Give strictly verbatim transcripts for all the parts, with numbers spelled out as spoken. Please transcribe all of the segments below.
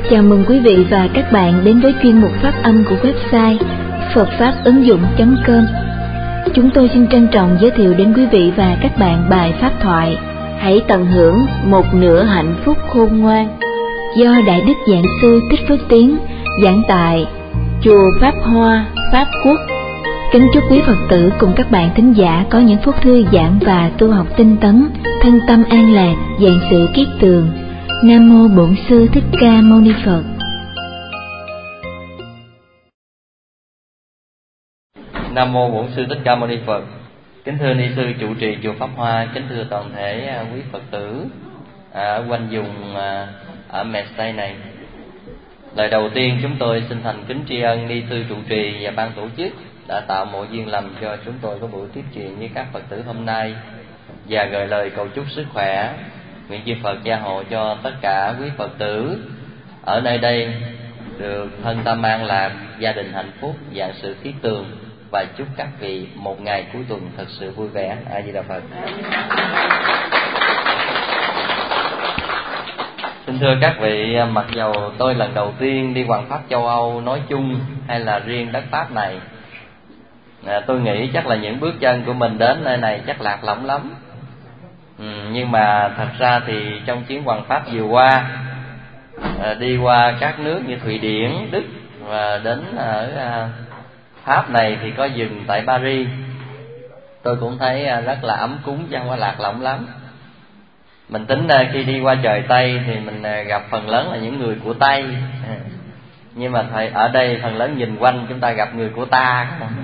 Chào mừng quý vị và các bạn đến với chuyên mục phát âm của website phật pháp ứng dụng chấm com. Chúng tôi xin trân trọng giới thiệu đến quý vị và các bạn bài pháp thoại Hãy tận hưởng một nửa hạnh phúc khôn ngoan do Đại Đức Giảng Sư Thích Phước Tiến giảng tại Chùa Pháp Hoa, Pháp Quốc. Kính chúc quý Phật tử cùng các bạn thính giả có những phút thư giãn và tu học tinh tấn, thân tâm an lạc, vạn sự kiết tường. Nam mô Bổn Sư Thích Ca Mâu Ni Phật. Nam mô Bổn Sư Thích Ca Mâu Ni Phật. Kính thưa ni sư trụ trì chùa Pháp Hoa, kính thưa toàn thể quý Phật tử ở quanh vùng ở Mệt Tây này. Lời đầu tiên chúng tôi xin thành kính tri ân ni sư trụ trì và ban tổ chức đã tạo mọi duyên lành cho chúng tôi có buổi tiếp chuyện với các Phật tử hôm nay, và gửi lời cầu chúc sức khỏe, nguyện chư Phật gia hộ cho tất cả quý Phật tử ở nơi đây được thân tâm an lạc, gia đình hạnh phúc, vạn sự kiết tường, và chúc các vị một ngày cuối tuần thật sự vui vẻ. A Di Đà Phật. Xin thưa các vị, mặc dầu tôi lần đầu tiên đi hoàng pháp châu Âu nói chung hay là riêng đất Pháp này, à, tôi nghĩ chắc là những bước chân của mình đến nơi này chắc lạc lõng lắm. Ừ, nhưng mà thật ra thì trong chuyến hoàng pháp vừa qua, à, đi qua các nước như Thụy Điển, Đức và đến ở à, Pháp này thì có dừng tại Paris, tôi cũng thấy à, rất là ấm cúng chứ không có lạc lõng lắm. Mình tính à, khi đi qua trời Tây thì mình à, gặp phần lớn là những người của Tây, à, nhưng mà thầy ở đây phần lớn nhìn quanh chúng ta gặp người của ta.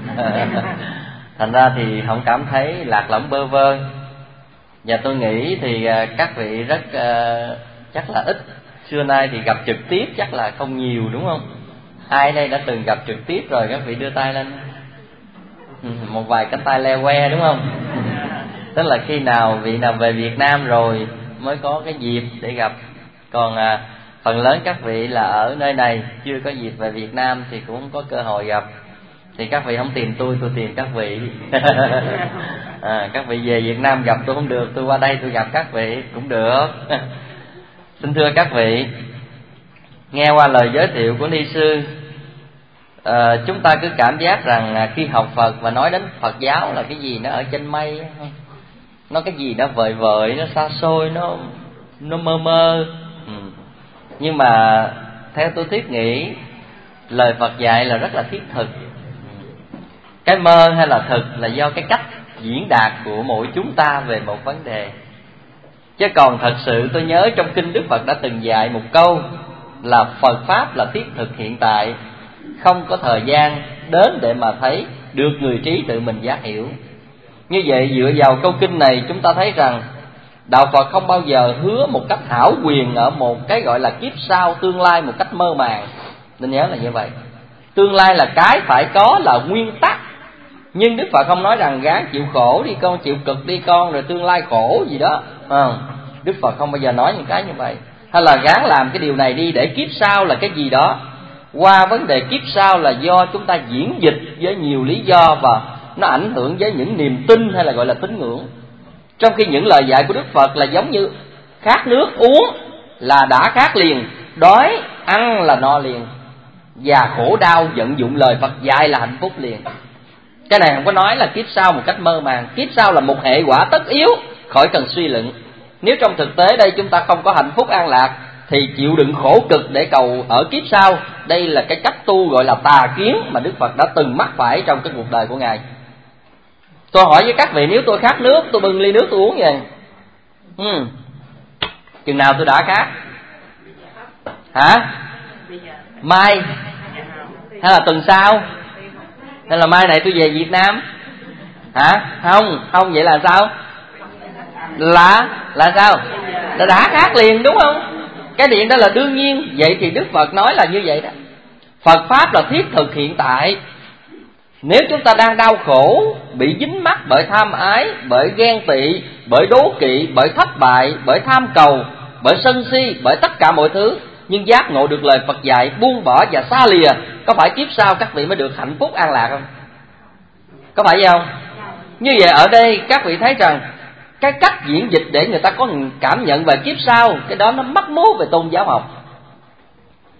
Thành ra thì không cảm thấy lạc lõng bơ vơ. Và tôi nghĩ thì à, các vị rất à, chắc là ít, xưa nay thì gặp trực tiếp chắc là không nhiều, đúng không? Ai đây đã từng gặp trực tiếp rồi? Các vị đưa tay lên. Một vài cánh tay le que, đúng không? Tức là khi nào vị nào về Việt Nam rồi mới có cái dịp để gặp. Còn à, phần lớn các vị là ở nơi này chưa có dịp về Việt Nam thì cũng không có cơ hội gặp. Thì các vị không tìm tôi, tôi tìm các vị. À, các vị về Việt Nam gặp tôi không được, tôi qua đây tôi gặp các vị cũng được. Xin thưa các vị, nghe qua lời giới thiệu của ni sư, à, chúng ta cứ cảm giác rằng khi học Phật và nói đến Phật giáo là cái gì nó ở trên mây, nó cái gì nó vời vợi, nó xa xôi, nó nó mơ mơ. Ừ. Nhưng mà theo tôi thiết nghĩ, lời Phật dạy là rất là thiết thực. Cái mơ hay là thực là do cái cách diễn đạt của mỗi chúng ta về một vấn đề. Chứ còn thật sự tôi nhớ trong kinh Đức Phật đã từng dạy một câu là Phật Pháp là thiết thực hiện tại, không có thời gian đến để mà thấy, được người trí tự mình giác hiểu. Như vậy dựa vào câu kinh này chúng ta thấy rằng Đạo Phật không bao giờ hứa một cách hảo quyền ở một cái gọi là kiếp sau tương lai một cách mơ màng. Nên nhớ là như vậy. Tương lai là cái phải có, là nguyên tắc. Nhưng Đức Phật không nói rằng gán chịu khổ đi con, chịu cực đi con, rồi tương lai khổ gì đó. À, Đức Phật không bao giờ nói những cái như vậy. Hay là gán làm cái điều này đi để kiếp sau là cái gì đó. Qua vấn đề kiếp sau là do chúng ta diễn dịch với nhiều lý do, và nó ảnh hưởng với những niềm tin hay là gọi là tín ngưỡng. Trong khi những lời dạy của Đức Phật là giống như khát nước uống là đã khát liền, đói ăn là no liền, và khổ đau vận dụng lời Phật dạy là hạnh phúc liền. Cái này không có nói là kiếp sau một cách mơ màng. Kiếp sau là một hệ quả tất yếu, khỏi cần suy luận. Nếu trong thực tế đây chúng ta không có hạnh phúc an lạc thì chịu đựng khổ cực để cầu ở kiếp sau. Đây là cái cách tu gọi là tà kiến mà Đức Phật đã từng mắc phải trong cái cuộc đời của Ngài. Tôi hỏi với các vị, nếu tôi khát nước, tôi bưng ly nước tôi uống vậy, ừ. chừng nào tôi đã khát? Hả? Mai? Hay là tuần sau? Hay là mai này tôi về Việt Nam? Hả? Không, không vậy là sao? Là, là sao? Là đã khát liền, đúng không? Cái điện đó là đương nhiên. Vậy thì Đức Phật nói là như vậy đó. Phật Pháp là thiết thực hiện tại. Nếu chúng ta đang đau khổ, bị dính mắc bởi tham ái, bởi ghen tị, bởi đố kỵ, bởi thất bại, bởi tham cầu, bởi sân si, bởi tất cả mọi thứ, nhưng giác ngộ được lời Phật dạy, buông bỏ và xa lìa, có phải kiếp sau các vị mới được hạnh phúc an lạc không? Có phải vậy không? Như vậy ở đây các vị thấy rằng cái cách diễn dịch để người ta có cảm nhận về kiếp sau, cái đó nó mắc mố về tôn giáo học.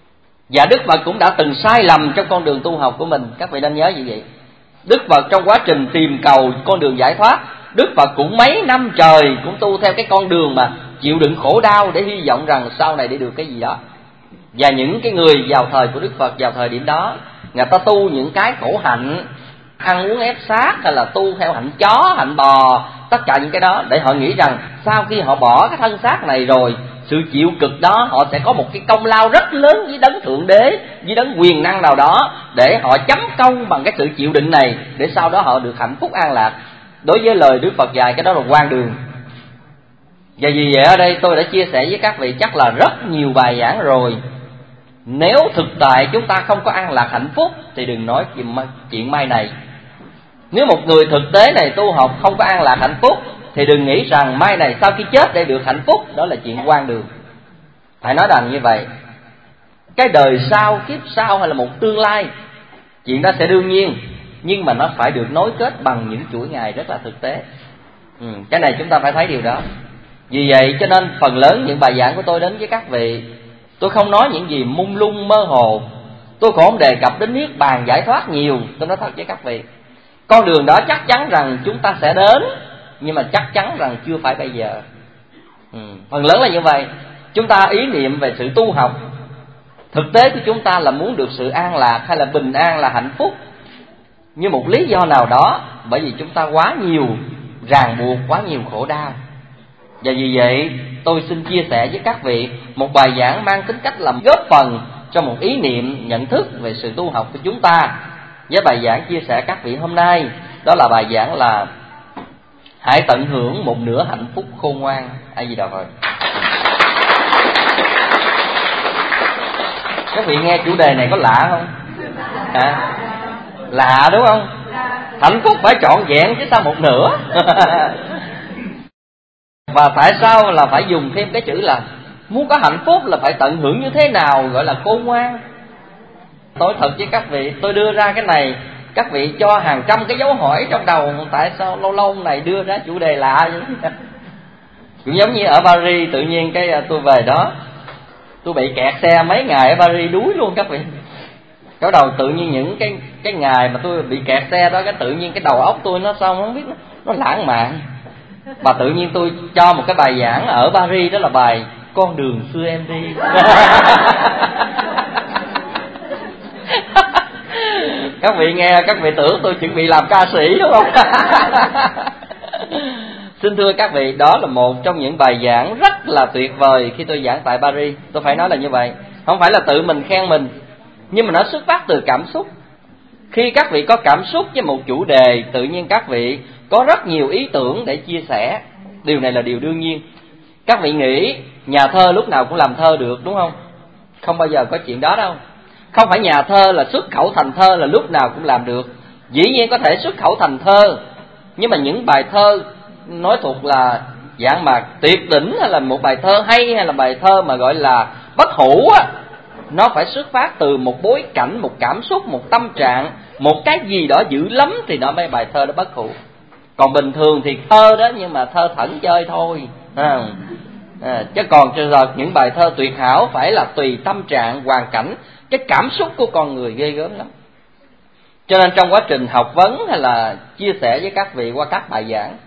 Và Đức Phật cũng đã từng sai lầm trong con đường tu học của mình. Các vị nên nhớ như vậy. Đức Phật trong quá trình tìm cầu con đường giải thoát, Đức Phật cũng mấy năm trời cũng tu theo cái con đường mà chịu đựng khổ đau để hy vọng rằng sau này để được cái gì đó. Và những cái người vào thời của Đức Phật vào thời điểm đó, người ta tu những cái khổ hạnh, ăn uống ép sát, hay là tu theo hạnh chó, hạnh bò, tất cả những cái đó, để họ nghĩ rằng sau khi họ bỏ cái thân xác này rồi, sự chịu cực đó họ sẽ có một cái công lao rất lớn với đấng thượng đế, với đấng quyền năng nào đó, để họ chấm công bằng cái sự chịu đựng này, để sau đó họ được hạnh phúc an lạc. Đối với lời Đức Phật dạy, cái đó là hoang đường. Và vì vậy ở đây tôi đã chia sẻ với các vị chắc là rất nhiều bài giảng rồi. Nếu thực tại chúng ta không có an lạc hạnh phúc thì đừng nói chuyện mai này. Nếu một người thực tế này tu học không có an lạc hạnh phúc thì đừng nghĩ rằng mai này sau khi chết để được hạnh phúc, đó là chuyện hoang đường. Phải nói rằng như vậy. Cái đời sau, kiếp sau hay là một tương lai, chuyện đó sẽ đương nhiên, nhưng mà nó phải được nối kết bằng những chuỗi ngày rất là thực tế. ừ, Cái này chúng ta phải thấy điều đó. Vì vậy cho nên phần lớn những bài giảng của tôi đến với các vị, tôi không nói những gì mông lung mơ hồ. Tôi cũng không đề cập đến niết bàn giải thoát nhiều. Tôi nói thật với các vị, con đường đó chắc chắn rằng chúng ta sẽ đến, nhưng mà chắc chắn rằng chưa phải bây giờ. ừ, Phần lớn là như vậy. Chúng ta ý niệm về sự tu học, thực tế của chúng ta là muốn được sự an lạc, hay là bình an, là hạnh phúc, như một lý do nào đó, bởi vì chúng ta quá nhiều ràng buộc, quá nhiều khổ đau. Và vì vậy tôi xin chia sẻ với các vị một bài giảng mang tính cách làm góp phần cho một ý niệm nhận thức về sự tu học của chúng ta. Với bài giảng chia sẻ các vị hôm nay, đó là bài giảng là hãy tận hưởng một nửa hạnh phúc khôn ngoan. Ai gì đâu rồi. Các vị nghe chủ đề này có lạ không? Hả? Lạ đúng không? Hạnh phúc phải trọn vẹn chứ sao một nửa. Và tại sao là phải dùng thêm cái chữ là muốn có hạnh phúc là phải tận hưởng như thế nào gọi là khôn ngoan? Tôi thật với các vị, tôi đưa ra cái này, các vị cho hàng trăm cái dấu hỏi trong đầu. Tại sao lâu lâu này đưa ra chủ đề lạ vậy? Cũng giống như ở Paris, tự nhiên cái tôi về đó, tôi bị kẹt xe mấy ngày ở Paris, đuối luôn các vị. Cái đầu tự nhiên những cái cái ngày mà tôi bị kẹt xe đó, cái tự nhiên cái đầu óc tôi nó xong không biết, nó, nó lãng mạn. Và tự nhiên tôi cho một cái bài giảng ở Paris, đó là bài Con đường xưa em đi. Các vị nghe, các vị tưởng tôi chuẩn bị làm ca sĩ đúng không? Xin thưa các vị, đó là một trong những bài giảng rất là tuyệt vời khi tôi giảng tại Paris. Tôi phải nói là như vậy. Không phải là tự mình khen mình, nhưng mà nó xuất phát từ cảm xúc. Khi các vị có cảm xúc với một chủ đề, tự nhiên các vị có rất nhiều ý tưởng để chia sẻ. Điều này là điều đương nhiên. Các vị nghĩ nhà thơ lúc nào cũng làm thơ được đúng không? Không bao giờ có chuyện đó đâu. Không phải nhà thơ là xuất khẩu thành thơ là lúc nào cũng làm được. Dĩ nhiên có thể xuất khẩu thành thơ, nhưng mà những bài thơ nói thuộc là dạng mà tuyệt đỉnh, hay là một bài thơ hay, hay là bài thơ mà gọi là bất hủ á, nó phải xuất phát từ một bối cảnh, một cảm xúc, một tâm trạng, một cái gì đó dữ lắm thì nó mới bài thơ đó bất hủ. Còn bình thường thì thơ đó, nhưng mà thơ thẩn chơi thôi à. À, chứ còn cho giờ những bài thơ tuyệt hảo phải là tùy tâm trạng, hoàn cảnh, cái cảm xúc của con người ghê gớm lắm. Cho nên trong quá trình học vấn hay là chia sẻ với các vị qua các bài giảng,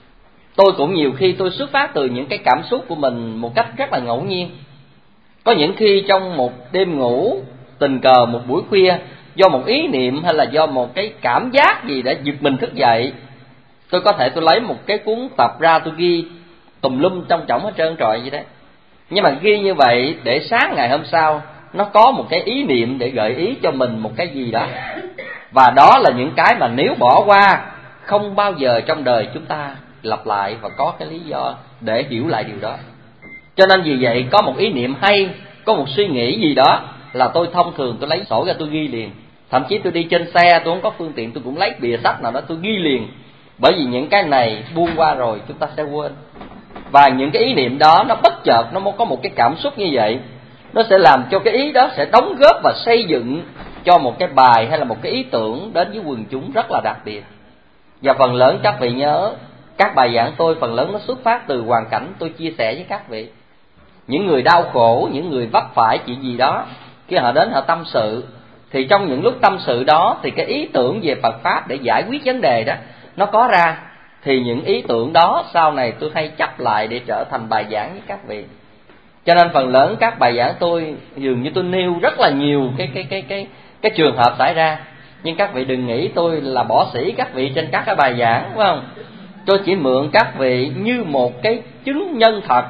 tôi cũng nhiều khi tôi xuất phát từ những cái cảm xúc của mình một cách rất là ngẫu nhiên. Có những khi trong một đêm ngủ tình cờ một buổi khuya, do một ý niệm hay là do một cái cảm giác gì đã giật mình thức dậy, tôi có thể tôi lấy một cái cuốn tập ra, tôi ghi tùm lum trong trỏng hết trơn trọi vậy đấy. Nhưng mà ghi như vậy để sáng ngày hôm sau nó có một cái ý niệm để gợi ý cho mình một cái gì đó. Và đó là những cái mà nếu bỏ qua, không bao giờ trong đời chúng ta lặp lại và có cái lý do để hiểu lại điều đó. Cho nên vì vậy có một ý niệm hay, có một suy nghĩ gì đó là tôi thông thường tôi lấy sổ ra tôi ghi liền. Thậm chí tôi đi trên xe, tôi không có phương tiện, tôi cũng lấy bìa sách nào đó tôi ghi liền. Bởi vì những cái này buông qua rồi chúng ta sẽ quên. Và những cái ý niệm đó nó bất chợt, nó có một cái cảm xúc như vậy, nó sẽ làm cho cái ý đó sẽ đóng góp và xây dựng cho một cái bài hay là một cái ý tưởng đến với quần chúng rất là đặc biệt. Và phần lớn các vị nhớ, các bài giảng tôi phần lớn nó xuất phát từ hoàn cảnh tôi chia sẻ với các vị. Những người đau khổ, những người vấp phải chuyện gì đó, khi họ đến họ tâm sự, thì trong những lúc tâm sự đó thì cái ý tưởng về Phật Pháp để giải quyết vấn đề đó nó có ra. Thì những ý tưởng đó sau này tôi hay chấp lại để trở thành bài giảng với các vị. Cho nên phần lớn các bài giảng tôi dường như tôi nêu rất là nhiều cái cái cái cái cái trường hợp xảy ra. Nhưng các vị đừng nghĩ tôi là bỏ sĩ các vị trên các cái bài giảng, phải không? Tôi chỉ mượn các vị như một cái chứng nhân thật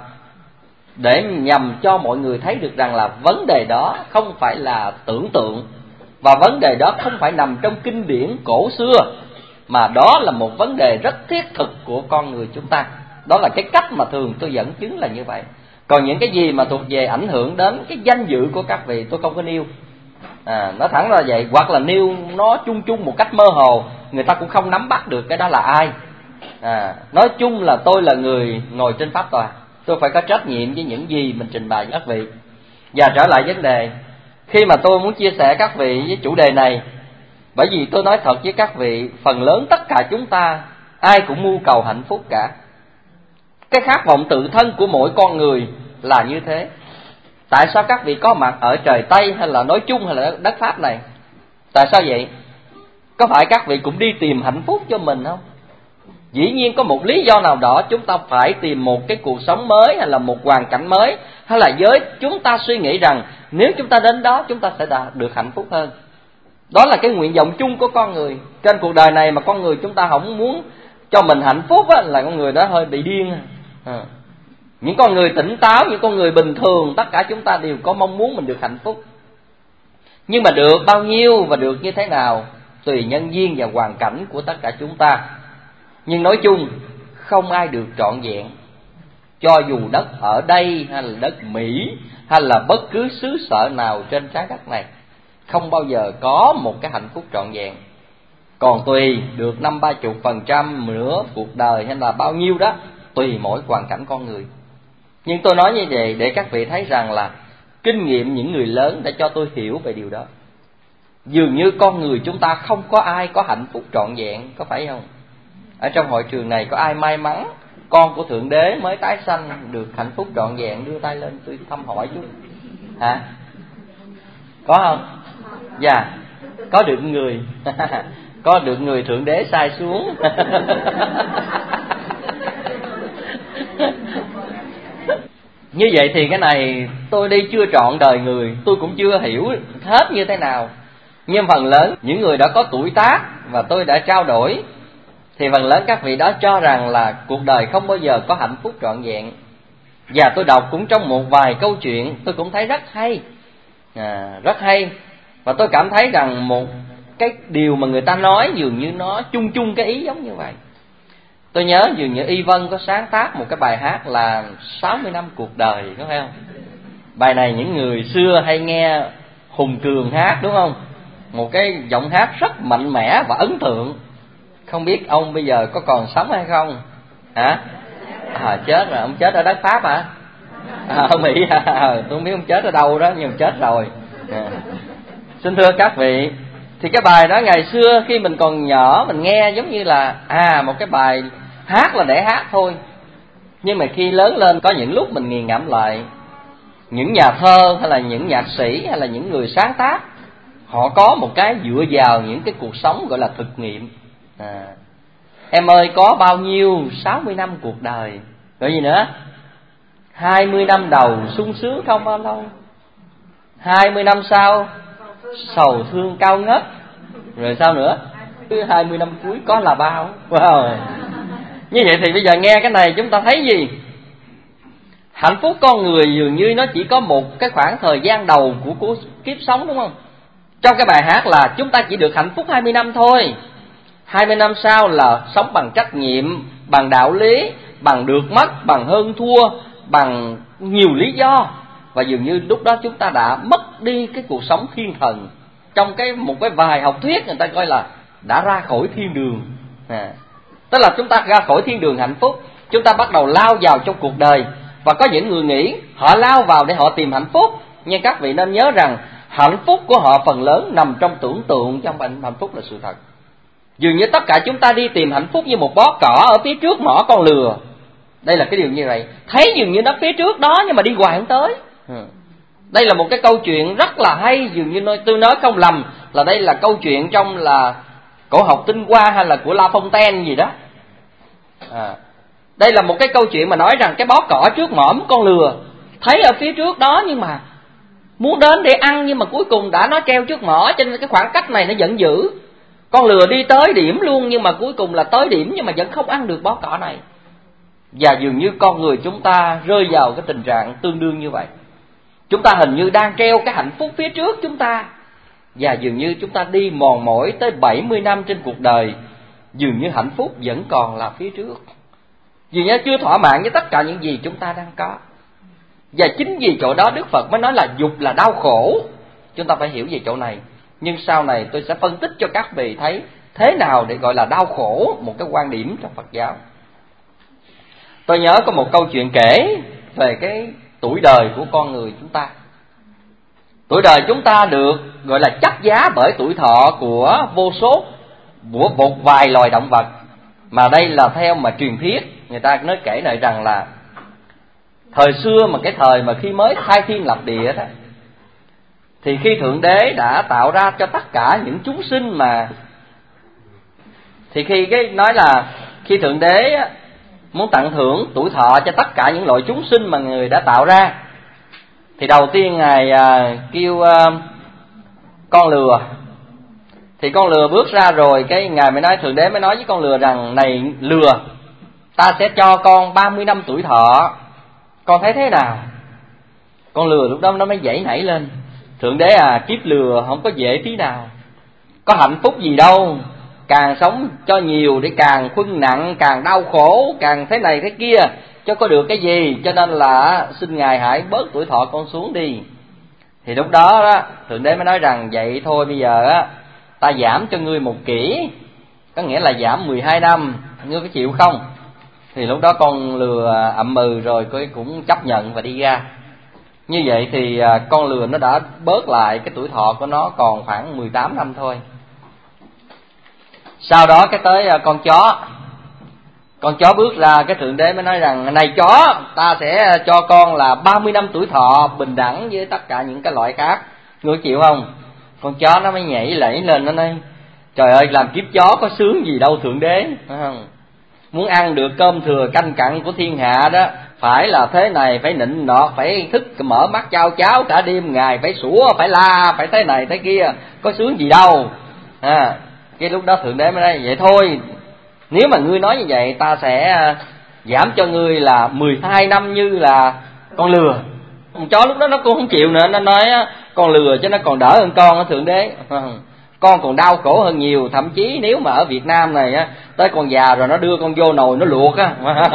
để nhằm cho mọi người thấy được rằng là vấn đề đó không phải là tưởng tượng, và vấn đề đó không phải nằm trong kinh điển cổ xưa, mà đó là một vấn đề rất thiết thực của con người chúng ta. Đó là cái cách mà thường tôi dẫn chứng là như vậy. Còn những cái gì mà thuộc về ảnh hưởng đến cái danh dự của các vị tôi không có nêu. À, nói thẳng ra vậy, hoặc là nêu nó chung chung một cách mơ hồ, người ta cũng không nắm bắt được cái đó là ai. À, nói chung là tôi là người ngồi trên pháp tòa, tôi phải có trách nhiệm với những gì mình trình bày với các vị. Và trở lại vấn đề, khi mà tôi muốn chia sẻ các vị với chủ đề này, bởi vì tôi nói thật với các vị, phần lớn tất cả chúng ta ai cũng mưu cầu hạnh phúc cả. Cái khát vọng tự thân của mỗi con người là như thế. Tại sao các vị có mặt ở trời Tây hay là nói chung hay là đất Pháp này? Tại sao vậy? Có phải các vị cũng đi tìm hạnh phúc cho mình không? Dĩ nhiên có một lý do nào đó chúng ta phải tìm một cái cuộc sống mới, hay là một hoàn cảnh mới, hay là với chúng ta suy nghĩ rằng nếu chúng ta đến đó chúng ta sẽ đạt được hạnh phúc hơn. Đó là cái nguyện vọng chung của con người. Trên cuộc đời này mà con người chúng ta không muốn cho mình hạnh phúc á, là con người đó hơi bị điên. À. Những con người tỉnh táo, những con người bình thường, tất cả chúng ta đều có mong muốn mình được hạnh phúc. Nhưng mà được bao nhiêu và được như thế nào tùy nhân duyên và hoàn cảnh của tất cả chúng ta. Nhưng nói chung không ai được trọn vẹn. Cho dù đất ở đây hay là đất Mỹ hay là bất cứ xứ sở nào trên trái đất này, không bao giờ có một cái hạnh phúc trọn vẹn. Còn tùy được năm ba chục phần trăm nữa cuộc đời hay là bao nhiêu đó, tùy mỗi hoàn cảnh con người. Nhưng tôi nói như vậy để các vị thấy rằng là kinh nghiệm những người lớn đã cho tôi hiểu về điều đó. Dường như con người chúng ta không có ai có hạnh phúc trọn vẹn, có phải không? Ở trong hội trường này có ai may mắn con của Thượng Đế mới tái sanh được hạnh phúc trọn vẹn? Đưa tay lên tôi thăm hỏi chút. Hả? Có không? Dạ, có được người có được người Thượng Đế sai xuống. Như vậy thì cái này tôi đi chưa trọn đời người, tôi cũng chưa hiểu hết như thế nào. Nhưng phần lớn những người đã có tuổi tác và tôi đã trao đổi, thì phần lớn các vị đó cho rằng là cuộc đời không bao giờ có hạnh phúc trọn vẹn. Và tôi đọc cũng trong một vài câu chuyện tôi cũng thấy rất hay, à, rất hay. Và tôi cảm thấy rằng một cái điều mà người ta nói dường như nó chung chung cái ý giống như vậy. Tôi nhớ dường như Y Vân có sáng tác một cái bài hát là sáu mươi năm cuộc đời, có phải không? Bài này những người xưa hay nghe Hùng Cường hát, đúng không? Một cái giọng hát rất mạnh mẽ và ấn tượng. Không biết ông bây giờ có còn sống hay không? Hả? À, chết rồi, ông chết ở đất Pháp hả? À, ở Mỹ à? Tôi không biết ông chết ở đâu đó, nhưng chết rồi. À. Xin thưa các vị, thì cái bài đó ngày xưa khi mình còn nhỏ mình nghe giống như là à một cái bài hát là để hát thôi. Nhưng mà khi lớn lên có những lúc mình nghiền ngẫm lại, những nhà thơ hay là những nhạc sĩ hay là những người sáng tác, họ có một cái dựa vào những cái cuộc sống gọi là thực nghiệm. À, em ơi có bao nhiêu sáu mươi năm cuộc đời, rồi gì nữa, hai mươi năm đầu sung sướng không bao lâu, hai mươi năm sau sầu thương cao ngất, rồi sao nữa, hai mươi năm cuối có là bao. Wow. Như vậy thì bây giờ nghe cái này chúng ta thấy gì? Hạnh phúc con người dường như nó chỉ có một cái khoảng thời gian đầu của cuộc kiếp sống, đúng không? Trong cái bài hát là chúng ta chỉ được hạnh phúc hai mươi năm thôi. hai mươi năm sau là sống bằng trách nhiệm, bằng đạo lý, bằng được mất, bằng hơn thua, bằng nhiều lý do. Và dường như lúc đó chúng ta đã mất đi cái cuộc sống thiên thần. Trong cái một cái vài học thuyết người ta coi là đã ra khỏi thiên đường. À, tức là chúng ta ra khỏi thiên đường hạnh phúc, chúng ta bắt đầu lao vào trong cuộc đời. Và có những người nghĩ họ lao vào để họ tìm hạnh phúc, nhưng các vị nên nhớ rằng hạnh phúc của họ phần lớn nằm trong tưởng tượng, trong hạnh phúc là sự thật. Dường như tất cả chúng ta đi tìm hạnh phúc như một bó cỏ ở phía trước mỏ con lừa. Đây là cái điều như vậy. Thấy dường như nó phía trước đó nhưng mà đi hoài không tới. Đây là một cái câu chuyện rất là hay, dường như tôi nói không lầm là đây là câu chuyện trong là cổ học Tinh Hoa hay là của La Fontaine gì đó. À, đây là một cái câu chuyện mà nói rằng cái bó cỏ trước mõm con lừa thấy ở phía trước đó, nhưng mà muốn đến để ăn, nhưng mà cuối cùng đã nó treo trước mỏ, cho nên cái khoảng cách này nó vẫn giữ. Con lừa đi tới điểm luôn, nhưng mà cuối cùng là tới điểm nhưng mà vẫn không ăn được bó cỏ này. Và dường như con người chúng ta rơi vào cái tình trạng tương đương như vậy. Chúng ta hình như đang treo cái hạnh phúc phía trước chúng ta, và dường như chúng ta đi mòn mỏi tới bảy mươi năm trên cuộc đời, dường như hạnh phúc vẫn còn là phía trước, dường như chưa thỏa mãn với tất cả những gì chúng ta đang có. Và chính vì chỗ đó Đức Phật mới nói là dục là đau khổ. Chúng ta phải hiểu về chỗ này. Nhưng sau này tôi sẽ phân tích cho các vị thấy thế nào để gọi là đau khổ, một cái quan điểm trong Phật giáo. Tôi nhớ có một câu chuyện kể về cái tuổi đời của con người chúng ta. Tuổi đời chúng ta được gọi là chấp giá bởi tuổi thọ của vô số, của một vài loài động vật. Mà đây là theo mà truyền thuyết, người ta nói kể lại rằng là thời xưa mà cái thời mà khi mới khai thiên lập địa đó, thì khi Thượng Đế đã tạo ra cho tất cả những chúng sinh mà, thì khi cái nói là khi Thượng Đế muốn tặng thưởng tuổi thọ cho tất cả những loại chúng sinh mà người đã tạo ra, thì đầu tiên Ngài à, kêu à, con lừa. Thì con lừa bước ra rồi, cái Ngài mới nói, Thượng Đế mới nói với con lừa rằng: này lừa, ta sẽ cho con ba mươi năm tuổi thọ, con thấy thế nào? Con lừa lúc đó nó mới dãy nảy lên: Thượng Đế à, kiếp lừa không có dễ tí nào, có hạnh phúc gì đâu, càng sống cho nhiều để càng khuân nặng, càng đau khổ, càng thế này thế kia, chứ có được cái gì. Cho nên là xin Ngài hãy bớt tuổi thọ con xuống đi. Thì lúc đó, đó Thượng Đế mới nói rằng: vậy thôi bây giờ á, ta giảm cho ngươi một kỷ, có nghĩa là giảm mười hai năm, ngươi có chịu không? Thì lúc đó con lừa ậm ừ rồi cũng chấp nhận và đi ra. Như vậy thì con lừa nó đã bớt lại cái tuổi thọ của nó còn khoảng mười tám năm thôi. Sau đó cái tới con chó. Con chó bước ra, cái Thượng Đế mới nói rằng: này chó, ta sẽ cho con là ba mươi năm tuổi thọ bình đẳng với tất cả những cái loại khác, ngươi chịu không? Con chó nó mới nhảy lẫy lên, nó nói: trời ơi, làm kiếp chó có sướng gì đâu Thượng Đế, phải không? Muốn ăn được cơm thừa canh cặn của thiên hạ đó, phải là thế này, phải nịnh nọt, phải thức mở mắt chao cháo cả đêm ngày, phải sủa, phải la, phải thế này thế kia, có sướng gì đâu. À, cái lúc đó Thượng Đế mới nói: vậy thôi, nếu mà ngươi nói như vậy, ta sẽ giảm cho ngươi là mười hai năm như là con lừa. Con chó lúc đó nó cũng không chịu nữa, nó nói: con lừa chứ nó còn đỡ hơn con á Thượng Đế, con còn đau khổ hơn nhiều, thậm chí nếu mà ở Việt Nam này á, tới con già rồi nó đưa con vô nồi nó luộc á.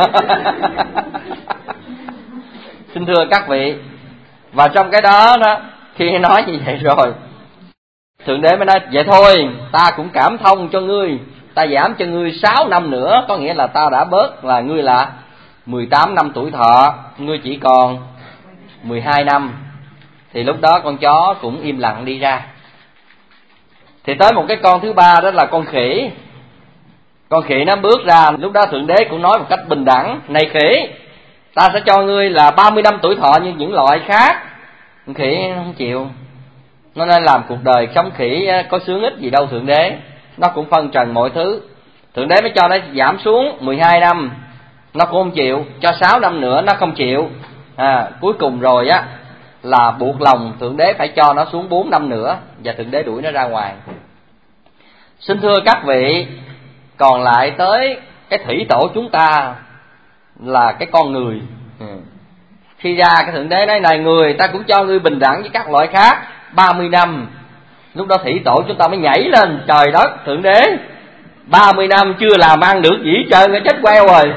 Xin thưa các vị, và trong cái đó đó, khi nói như vậy rồi, Thượng Đế mới nói: vậy thôi, ta cũng cảm thông cho ngươi, ta giảm cho ngươi sáu năm nữa, có nghĩa là ta đã bớt là ngươi là mười tám năm tuổi thọ, ngươi chỉ còn mười hai năm. Thì lúc đó con chó cũng im lặng đi ra. Thì tới một cái con thứ ba, đó là con khỉ. Con khỉ nó bước ra, lúc đó Thượng Đế cũng nói một cách bình đẳng: này khỉ, ta sẽ cho ngươi là ba mươi năm tuổi thọ như những loại khác. Con khỉ không chịu, nó nên làm cuộc đời sống khỉ có sướng ích gì đâu Thượng Đế, nó cũng phân trần mọi thứ. Thượng Đế mới cho nó giảm xuống mười hai năm, nó cũng không chịu, cho sáu năm nữa nó không chịu. À, cuối cùng rồi á là buộc lòng Thượng Đế phải cho nó xuống bốn năm nữa, và Thượng Đế đuổi nó ra ngoài. Xin thưa các vị, còn lại tới cái thủy tổ chúng ta là cái con người. Ừ. Khi ra cái Thượng Đế nói: này người, ta cũng cho ngươi bình đẳng với các loại khác ba mươi năm. Lúc đó thủy tổ chúng ta mới nhảy lên: trời đất, Thượng Đế, ba mươi năm chưa làm ăn được gì hết trơn, chết queo rồi.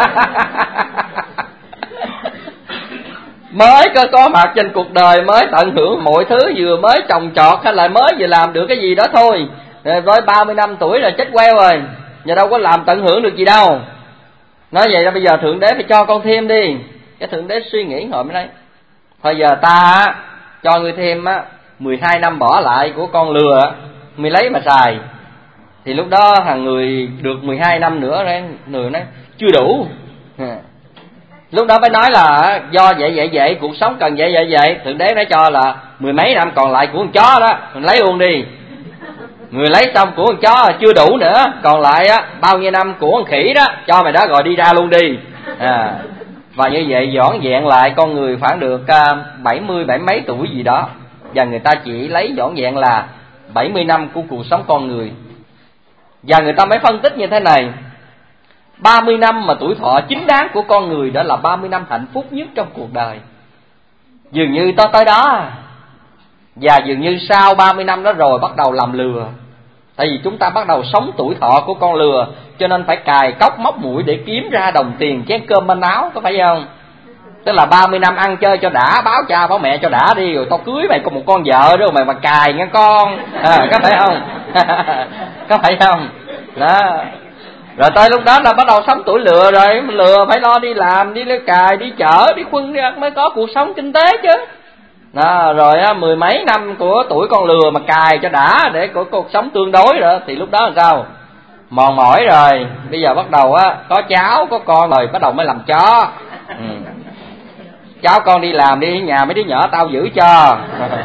Mới có có mặt trên cuộc đời, mới tận hưởng mọi thứ, vừa mới trồng trọt hay là mới vừa làm được cái gì đó thôi, rồi với ba mươi năm tuổi rồi chết queo rồi, giờ đâu có làm tận hưởng được gì đâu. Nói vậy là bây giờ Thượng Đế phải cho con thêm đi. Cái Thượng Đế suy nghĩ rồi mới nói: thôi giờ ta cho ngươi thêm á mười hai năm bỏ lại của con lừa, mới lấy mà xài. Thì lúc đó thằng người được mười hai năm nữa, người nói: chưa đủ, Lúc đó phải nói là do vậy vậy vậy, cuộc sống cần vậy vậy vậy. Thượng đế nói cho là mười mấy năm còn lại của con chó đó, mình lấy luôn đi. Người lấy xong của con chó chưa đủ nữa, còn lại á bao nhiêu năm của con khỉ đó, cho mày đó rồi đi ra luôn đi. À, và như vậy dọn dẹn lại con người khoảng được bảy mươi bảy mấy tuổi gì đó. Và người ta chỉ lấy dọn dẹn là bảy mươi năm của cuộc sống con người. Và người ta mới phân tích như thế này: ba mươi năm mà tuổi thọ chính đáng của con người đó là ba mươi năm hạnh phúc nhất trong cuộc đời. Dường như tới tới đó. Và dường như sau ba mươi năm đó rồi bắt đầu làm lừa. Tại vì chúng ta bắt đầu sống tuổi thọ của con lừa, cho nên phải cài cốc móc mũi để kiếm ra đồng tiền chén cơm manh áo, có phải không? Tức là ba mươi năm ăn chơi cho đã, báo cha báo mẹ cho đã đi, rồi tao cưới mày có một con vợ đó mày mà cài nghe con. À, có phải không? Có phải không? Đó. Rồi tới lúc đó là bắt đầu sống tuổi lừa rồi, lừa phải lo đi làm, đi lấy cài, đi chợ, đi khuân đi ăn mới có cuộc sống kinh tế chứ. Đó, rồi á, mười mấy năm của tuổi con lừa mà cài cho đã để có cuộc sống tương đối rồi thì lúc đó là sao? Mòn mỏi rồi, bây giờ bắt đầu á có cháu có con rồi bắt đầu mới làm chó. Ừ. Cháu con đi làm đi, nhà mấy đứa nhỏ tao giữ cho.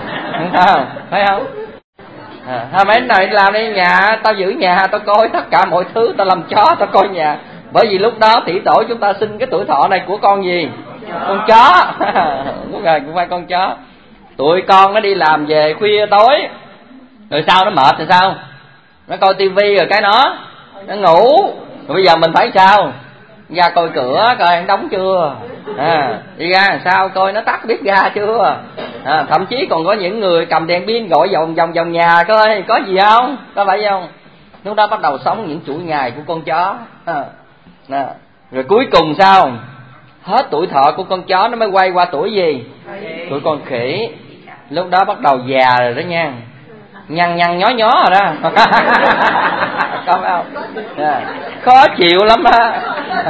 Thấy không? À, mấy này đi làm đi, nhà tao giữ nhà, tao coi tất cả mọi thứ, tao làm chó, tao coi nhà. Bởi vì lúc đó thủy tổ chúng ta sinh cái tuổi thọ này của con gì? Con chó. Đúng rồi, cũng phải con chó. Tụi con nó đi làm về khuya tối, rồi sao nó mệt rồi sao? Nó coi tivi rồi cái nó nó ngủ. Rồi bây giờ mình phải sao? Ra coi cửa coi anh đóng chưa, à, đi ra làm sao coi nó tắt bếp ga chưa, à, thậm chí còn có những người cầm đèn pin gọi vòng vòng vòng nhà coi có gì không, có phải không? Lúc đó bắt đầu sống những chuỗi ngày của con chó. À, à. Rồi cuối cùng sao? Hết tuổi thọ của con chó nó mới quay qua tuổi gì? Tuổi con khỉ. Lúc đó bắt đầu già rồi đó nha, nhăn nhăn nhó nhó rồi đó. Có phải không? À, khó chịu lắm á.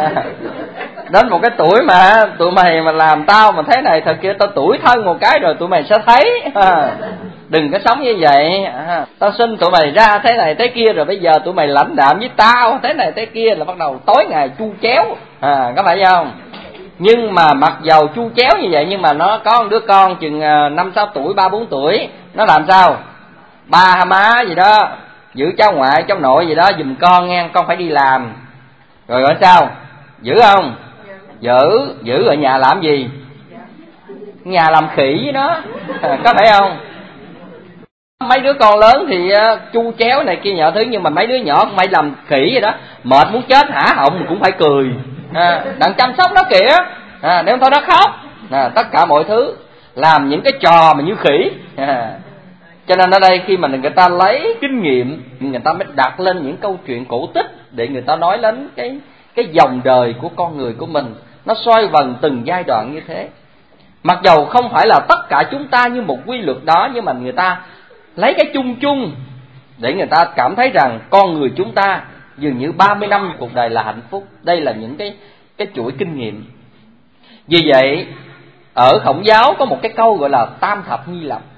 Đến một cái tuổi mà tụi mày mà làm tao mà thế này thật kia, tao tuổi thân một cái rồi tụi mày sẽ thấy. À, đừng có sống như vậy. À, tao sinh tụi mày ra thế này thế kia rồi bây giờ tụi mày lãnh đạm với tao thế này thế kia là bắt đầu tối ngày chu chéo. À, có phải không? Nhưng mà mặc dầu chu chéo như vậy nhưng mà nó có một đứa con chừng năm sáu tuổi, ba bốn tuổi, nó làm sao? Ba má gì đó giữ cháu ngoại cháu nội gì đó giùm con nghe, con phải đi làm. Rồi gọi sao? Giữ không? Giữ. Giữ ở nhà làm gì? Nhà làm khỉ với nó. À, có phải không? Mấy đứa con lớn thì uh, chu chéo này kia nhỏ thứ, nhưng mà mấy đứa nhỏ cũng phải làm khỉ vậy đó, mệt muốn chết hả họng cũng phải cười. À, đặng chăm sóc nó kìa. À, nếu thôi nó khóc. À, tất cả mọi thứ làm những cái trò mà như khỉ. À, cho nên ở đây khi mà người ta lấy kinh nghiệm, người ta mới đặt lên những câu chuyện cổ tích để người ta nói đến cái cái dòng đời của con người của mình, nó xoay vần từng giai đoạn như thế. Mặc dầu không phải là tất cả chúng ta như một quy luật đó, nhưng mà người ta lấy cái chung chung để người ta cảm thấy rằng con người chúng ta dường như ba mươi năm cuộc đời là hạnh phúc. Đây là những cái cái chuỗi kinh nghiệm. Vì vậy ở Khổng giáo có một cái câu gọi là tam thập nhi lập.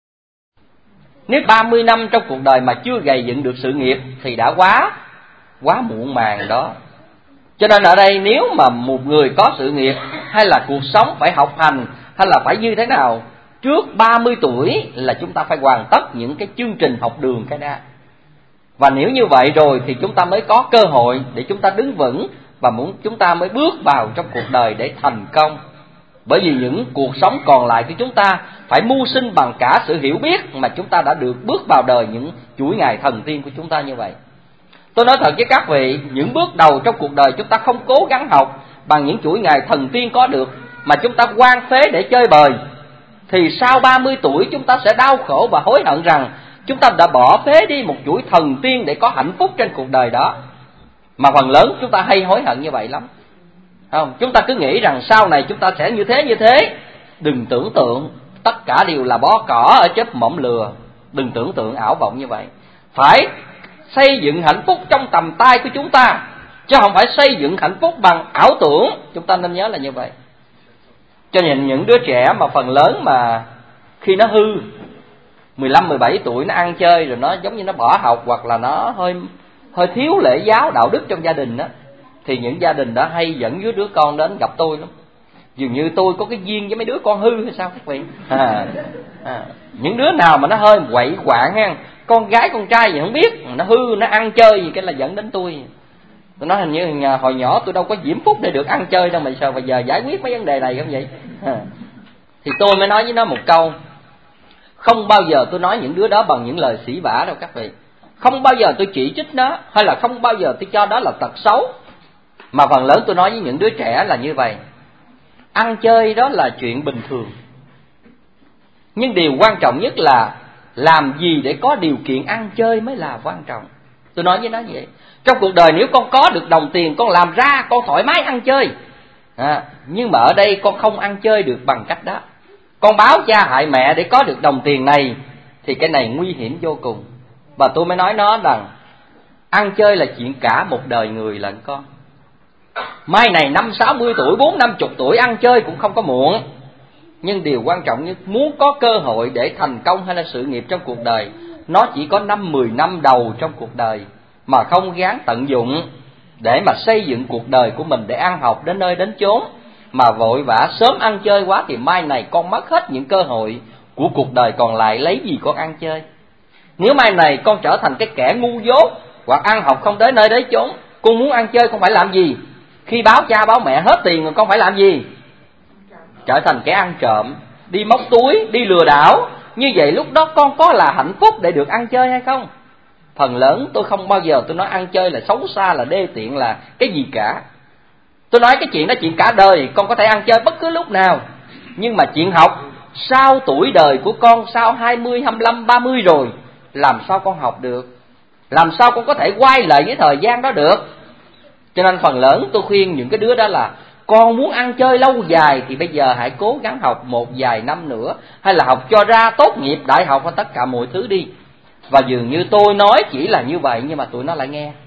Nếu ba mươi năm trong cuộc đời mà chưa gầy dựng được sự nghiệp thì đã quá quá muộn màng đó. Cho nên ở đây nếu mà một người có sự nghiệp hay là cuộc sống phải học hành hay là phải như thế nào, trước ba mươi tuổi là chúng ta phải hoàn tất những cái chương trình học đường cái đã. Và nếu như vậy rồi thì chúng ta mới có cơ hội để chúng ta đứng vững, và muốn chúng ta mới bước vào trong cuộc đời để thành công. Bởi vì những cuộc sống còn lại của chúng ta phải mưu sinh bằng cả sự hiểu biết mà chúng ta đã được bước vào đời những chuỗi ngày thần tiên của chúng ta như vậy. Tôi nói thật với các vị, những bước đầu trong cuộc đời chúng ta không cố gắng học bằng những chuỗi ngày thần tiên có được, mà chúng ta hoang phế để chơi bời, thì sau ba mươi tuổi chúng ta sẽ đau khổ và hối hận rằng chúng ta đã bỏ phế đi một chuỗi thần tiên để có hạnh phúc trên cuộc đời đó. Mà phần lớn chúng ta hay hối hận như vậy lắm. Không, chúng ta cứ nghĩ rằng sau này chúng ta sẽ như thế như thế. Đừng tưởng tượng tất cả đều là bó cỏ ở chớp mỏm lừa. Đừng tưởng tượng ảo vọng như vậy. Phải xây dựng hạnh phúc trong tầm tay của chúng ta, chứ không phải xây dựng hạnh phúc bằng ảo tưởng. Chúng ta nên nhớ là như vậy. Cho nên những đứa trẻ mà phần lớn mà khi nó hư mười lăm mười bảy tuổi, nó ăn chơi rồi nó giống như nó bỏ học, hoặc là nó hơi hơi thiếu lễ giáo đạo đức trong gia đình đó, thì những gia đình đó hay dẫn đứa con đến gặp tôi lắm. Dường như tôi có cái duyên với mấy đứa con hư hay sao các vị? À, à, những đứa nào mà nó hơi quậy quạng ha, con gái con trai gì không biết, nó hư nó ăn chơi gì cái là dẫn đến tôi. Tôi nói hình như hồi nhỏ tôi đâu có diễm phúc để được ăn chơi đâu, mà sao bây giờ giải quyết mấy vấn đề này không vậy? À. Thì tôi mới nói với nó một câu, không bao giờ tôi nói những đứa đó bằng những lời sỉ vả đâu các vị. Không bao giờ tôi chỉ trích nó, hay là không bao giờ tôi cho đó là tật xấu. Mà phần lớn tôi nói với những đứa trẻ là như vậy. Ăn chơi đó là chuyện bình thường, nhưng điều quan trọng nhất là làm gì để có điều kiện ăn chơi mới là quan trọng. Tôi nói với nó vậy. Trong cuộc đời nếu con có được đồng tiền, con làm ra, con thoải mái ăn chơi. À, nhưng mà ở đây con không ăn chơi được bằng cách đó. Con báo cha hại mẹ để có được đồng tiền này, thì cái này nguy hiểm vô cùng. Và tôi mới nói nó rằng ăn chơi là chuyện cả một đời người lận con. Mai này năm sáu mươi tuổi, bốn năm chục tuổi ăn chơi cũng không có muộn. Nhưng điều quan trọng nhất, muốn có cơ hội để thành công hay là sự nghiệp trong cuộc đời, nó chỉ có năm mười năm đầu trong cuộc đời, mà không gắng tận dụng để mà xây dựng cuộc đời của mình để ăn học đến nơi đến chốn, mà vội vã sớm ăn chơi quá thì mai này con mất hết những cơ hội của cuộc đời còn lại, lấy gì con ăn chơi. Nếu mai này con trở thành cái kẻ ngu dốt hoặc ăn học không đến nơi đến chốn, con muốn ăn chơi con phải làm gì? Khi báo cha báo mẹ hết tiền rồi con phải làm gì? Trở thành kẻ ăn trộm, đi móc túi, đi lừa đảo. Như vậy lúc đó con có là hạnh phúc để được ăn chơi hay không? Phần lớn tôi không bao giờ tôi nói ăn chơi là xấu xa, là đê tiện, là cái gì cả. Tôi nói cái chuyện đó chuyện cả đời, con có thể ăn chơi bất cứ lúc nào. Nhưng mà chuyện học, sau tuổi đời của con, sau hai mươi, hai mươi lăm, ba mươi rồi, làm sao con học được? Làm sao con có thể quay lại với thời gian đó được? Cho nên phần lớn tôi khuyên những cái đứa đó là con muốn ăn chơi lâu dài thì bây giờ hãy cố gắng học một vài năm nữa, hay là học cho ra tốt nghiệp đại học hay tất cả mọi thứ đi. Và dường như tôi nói chỉ là như vậy, nhưng mà tụi nó lại nghe.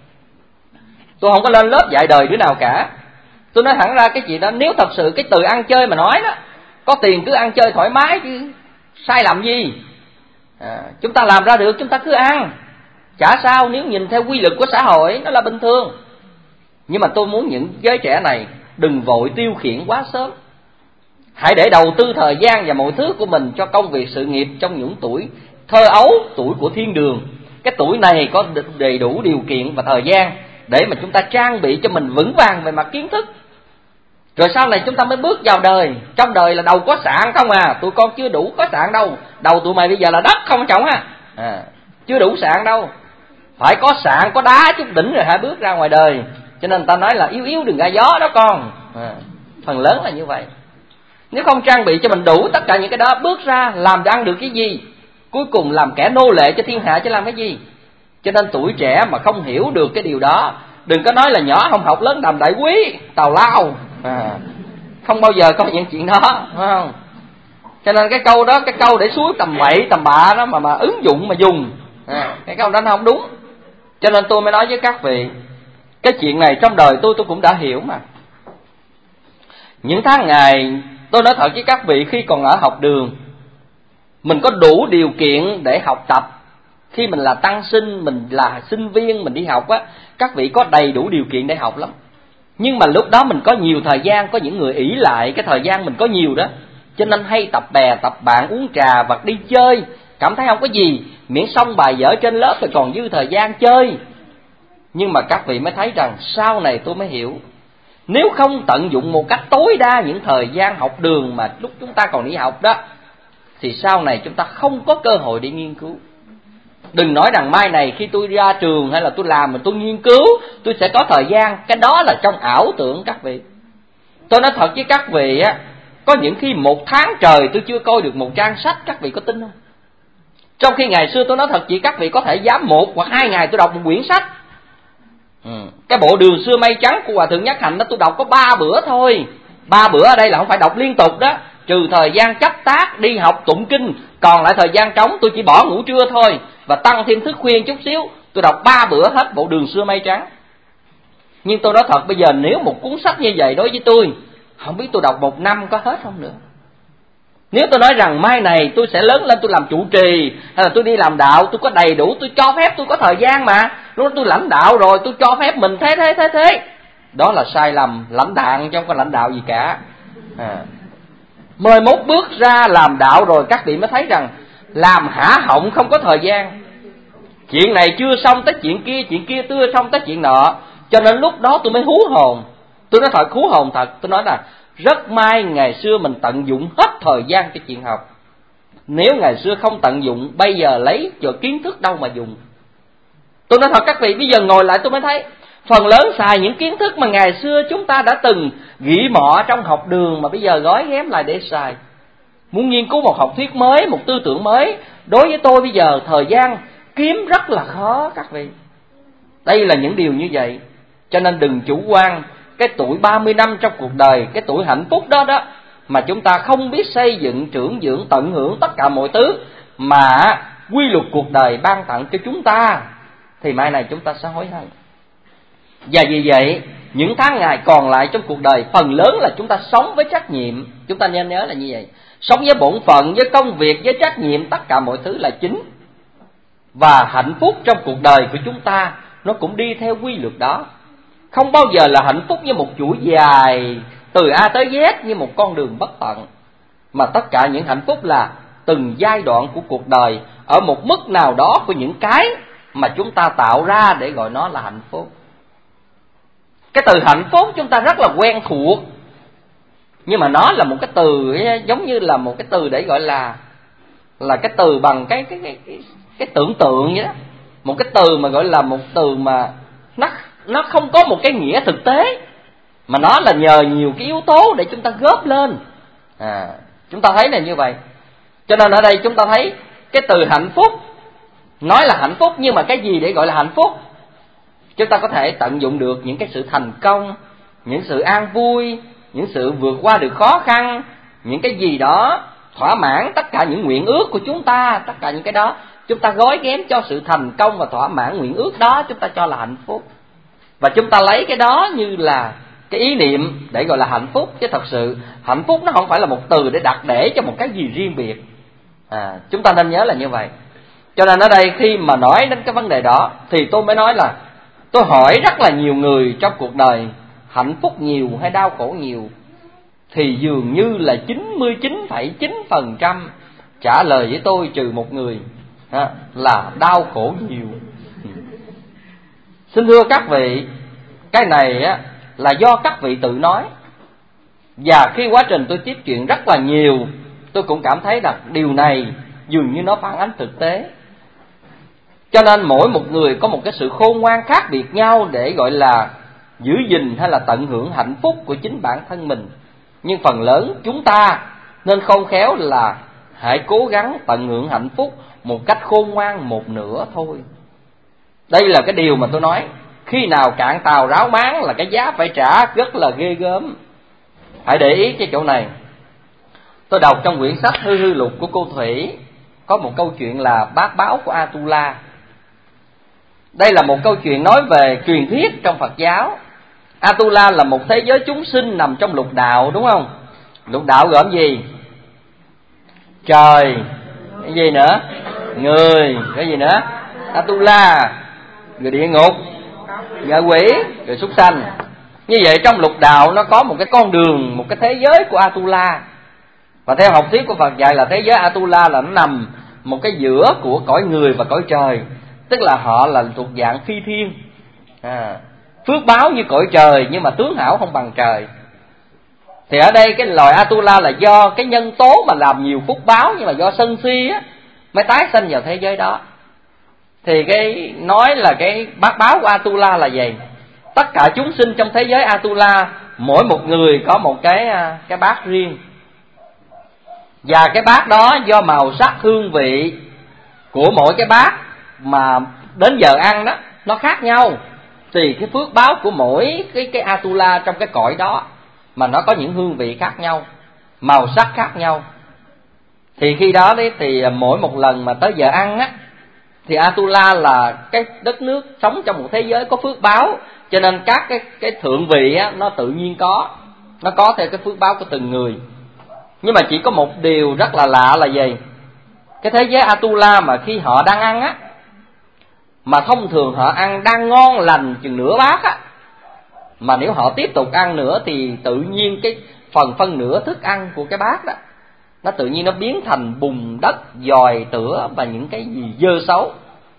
Tôi không có lên lớp dạy đời đứa nào cả. Tôi nói thẳng ra cái chuyện đó, nếu thật sự cái từ ăn chơi mà nói đó, có tiền cứ ăn chơi thoải mái chứ sai lầm gì. À, chúng ta làm ra được chúng ta cứ ăn, chả sao, nếu nhìn theo quy luật của xã hội nó là bình thường. Nhưng mà tôi muốn những giới trẻ này đừng vội tiêu khiển quá sớm. Hãy để đầu tư thời gian và mọi thứ của mình cho công việc sự nghiệp trong những tuổi thơ ấu, tuổi của thiên đường. Cái tuổi này có đầy đủ điều kiện và thời gian để mà chúng ta trang bị cho mình vững vàng về mặt kiến thức. Rồi sau này chúng ta mới bước vào đời. Trong đời là đầu có sạn không à. Tụi con chưa đủ có sạn đâu. Đầu tụi mày bây giờ là đất không trọng ha. À, chưa đủ sạn đâu. Phải có sạn, có đá chút đỉnh rồi hãy bước ra ngoài đời. Cho nên ta nói là yếu yếu đừng ra gió đó con. À, phần lớn là như vậy. Nếu không trang bị cho mình đủ tất cả những cái đó, bước ra làm để ăn được cái gì? Cuối cùng làm kẻ nô lệ cho thiên hạ chứ làm cái gì? Cho nên tuổi trẻ mà không hiểu được cái điều đó, đừng có nói là nhỏ không học lớn làm đại quý, tào lao. À, không bao giờ có những chuyện đó, phải không? Cho nên cái câu đó, cái câu để suối tầm bậy tầm bạ đó mà mà ứng dụng mà dùng, à, cái câu đó nó không đúng. Cho nên tôi mới nói với các vị, cái chuyện này trong đời tôi tôi cũng đã hiểu mà. Những tháng ngày tôi nói thật với các vị, khi còn ở học đường, mình có đủ điều kiện để học tập. Khi mình là tăng sinh, mình là sinh viên, mình đi học á, các vị có đầy đủ điều kiện để học lắm. Nhưng mà lúc đó mình có nhiều thời gian, có những người ỷ lại cái thời gian mình có nhiều đó, cho nên hay tập bè, tập bạn, uống trà hoặc đi chơi, cảm thấy không có gì, miễn xong bài vở trên lớp rồi còn dư thời gian chơi. Nhưng mà các vị mới thấy rằng sau này tôi mới hiểu, nếu không tận dụng một cách tối đa những thời gian học đường mà lúc chúng ta còn đi học đó, thì sau này chúng ta không có cơ hội để nghiên cứu. Đừng nói rằng mai này khi tôi ra trường hay là tôi làm mà tôi nghiên cứu, tôi sẽ có thời gian. Cái đó là trong ảo tưởng các vị. Tôi nói thật với các vị á, có những khi một tháng trời tôi chưa coi được một trang sách, các vị có tin không? Trong khi ngày xưa tôi nói thật chị các vị có thể dám một hoặc hai ngày tôi đọc một quyển sách. Ừ. Cái bộ Đường Xưa Mây Trắng của Hòa Thượng Nhất Hạnh đó tôi đọc có ba bữa thôi. Ba bữa ở đây là không phải đọc liên tục đó, trừ thời gian chấp tác đi học tụng kinh, còn lại thời gian trống tôi chỉ bỏ ngủ trưa thôi và tăng thêm thức khuya chút xíu. Tôi đọc ba bữa hết bộ Đường Xưa Mây Trắng. Nhưng tôi nói thật bây giờ nếu một cuốn sách như vậy đối với tôi, không biết tôi đọc một năm có hết không nữa. Nếu tôi nói rằng mai này tôi sẽ lớn lên tôi làm trụ trì, hay là tôi đi làm đạo, tôi có đầy đủ, tôi cho phép, tôi có thời gian mà, lúc đó tôi lãnh đạo rồi, tôi cho phép mình thế thế thế thế, đó là sai lầm. Lãnh đạo chứ không có lãnh đạo gì cả. à. Mười mốt bước ra làm đạo rồi các vị mới thấy rằng làm hả họng không có thời gian. Chuyện này chưa xong tới chuyện kia, chuyện kia chưa xong tới chuyện nọ. Cho nên lúc đó tôi mới hú hồn. Tôi nói thật, hú hồn thật. Tôi nói là rất may ngày xưa mình tận dụng hết thời gian cho chuyện học. Nếu ngày xưa không tận dụng, bây giờ lấy cho kiến thức đâu mà dùng. Tôi nói thật các vị, bây giờ ngồi lại tôi mới thấy phần lớn xài những kiến thức mà ngày xưa chúng ta đã từng gỉ mọ trong học đường, mà bây giờ gói ghém lại để xài. Muốn nghiên cứu một học thuyết mới, một tư tưởng mới, đối với tôi bây giờ thời gian kiếm rất là khó các vị. Đây là những điều như vậy. Cho nên đừng chủ quan. Cái tuổi ba mươi năm trong cuộc đời, cái tuổi hạnh phúc đó đó, mà chúng ta không biết xây dựng, trưởng dưỡng, tận hưởng tất cả mọi thứ mà quy luật cuộc đời ban tặng cho chúng ta, thì mai này chúng ta sẽ hối hận. Và vì vậy, những tháng ngày còn lại trong cuộc đời, phần lớn là chúng ta sống với trách nhiệm. Chúng ta nên nhớ là như vậy. Sống với bổn phận, với công việc, với trách nhiệm, tất cả mọi thứ là chính. Và hạnh phúc trong cuộc đời của chúng ta nó cũng đi theo quy luật đó. Không bao giờ là hạnh phúc như một chuỗi dài từ A tới Z, như một con đường bất tận. Mà tất cả những hạnh phúc là từng giai đoạn của cuộc đời, ở một mức nào đó của những cái mà chúng ta tạo ra để gọi nó là hạnh phúc. Cái từ hạnh phúc chúng ta rất là quen thuộc, nhưng mà nó là một cái từ giống như là một cái từ để gọi là là cái từ bằng cái cái cái cái, cái tưởng tượng vậy đó. Một cái từ mà gọi là một từ mà nó nó không có một cái nghĩa thực tế, mà nó là nhờ nhiều cái yếu tố để chúng ta góp lên. À, chúng ta thấy là như vậy. Cho nên ở đây chúng ta thấy cái từ hạnh phúc, nói là hạnh phúc, nhưng mà cái gì để gọi là hạnh phúc? Chúng ta có thể tận dụng được những cái sự thành công, những sự an vui, những sự vượt qua được khó khăn, những cái gì đó thỏa mãn tất cả những nguyện ước của chúng ta. Tất cả những cái đó chúng ta gói ghém cho sự thành công và thỏa mãn nguyện ước đó, chúng ta cho là hạnh phúc. Và chúng ta lấy cái đó như là cái ý niệm để gọi là hạnh phúc. Chứ thật sự hạnh phúc nó không phải là một từ để đặt để cho một cái gì riêng biệt. À, chúng ta nên nhớ là như vậy. Cho nên ở đây khi mà nói đến cái vấn đề đó, thì tôi mới nói là tôi hỏi rất là nhiều người trong cuộc đời, hạnh phúc nhiều hay đau khổ nhiều, thì dường như là chín mươi chín phẩy chín phần trăm trả lời với tôi, trừ một người, là đau khổ nhiều. Xin thưa các vị, cái này á là do các vị tự nói. Và khi quá trình tôi tiếp chuyện rất là nhiều, tôi cũng cảm thấy rằng điều này dường như nó phản ánh thực tế. Cho nên mỗi một người có một cái sự khôn ngoan khác biệt nhau để gọi là giữ gìn hay là tận hưởng hạnh phúc của chính bản thân mình. Nhưng phần lớn chúng ta nên khôn khéo là hãy cố gắng tận hưởng hạnh phúc một cách khôn ngoan một nửa thôi. Đây là cái điều mà tôi nói. Khi nào cạn tàu ráo máng là cái giá phải trả rất là ghê gớm. Hãy để ý cái chỗ này. Tôi đọc trong quyển sách Hư Hư Lục của cô Thủy có một câu chuyện là bát báo của Atula. Đây là một câu chuyện nói về truyền thuyết trong Phật giáo. Atula là một thế giới chúng sinh nằm trong lục đạo, đúng không? Lục đạo gồm gì? Trời, cái gì nữa? Người, cái gì nữa? Atula, rồi địa ngục, ngạ quỷ, rồi súc sanh. Như vậy trong lục đạo nó có một cái con đường, một cái thế giới của Atula. Và theo học thuyết của Phật dạy là thế giới Atula là nó nằm một cái giữa của cõi người và cõi trời. Tức là họ là thuộc dạng phi thiên, à, phước báo như cõi trời nhưng mà tướng hảo không bằng trời. Thì ở đây cái loài Atula là do cái nhân tố mà làm nhiều phúc báo, nhưng mà do sân si á mới tái sinh vào thế giới đó. Thì cái nói là cái bát báo của Atula là gì? Tất cả chúng sinh trong thế giới Atula, mỗi một người có một cái cái bát riêng. Và cái bát đó do màu sắc hương vị của mỗi cái bát mà đến giờ ăn đó nó khác nhau. Thì cái phước báo của mỗi cái cái Atula trong cái cõi đó mà nó có những hương vị khác nhau, màu sắc khác nhau. Thì khi đó đấy thì mỗi một lần mà tới giờ ăn á, thì Atula là cái đất nước sống trong một thế giới có phước báo, cho nên các cái cái thượng vị á nó tự nhiên có, nó có theo cái phước báo của từng người. Nhưng mà chỉ có một điều rất là lạ là gì? Cái thế giới Atula mà khi họ đang ăn á, mà thông thường họ ăn đang ngon lành chừng nửa bát á, mà nếu họ tiếp tục ăn nữa thì tự nhiên cái phần phân nửa thức ăn của cái bát đó, nó tự nhiên nó biến thành bùn đất, dòi tửa và những cái gì dơ xấu.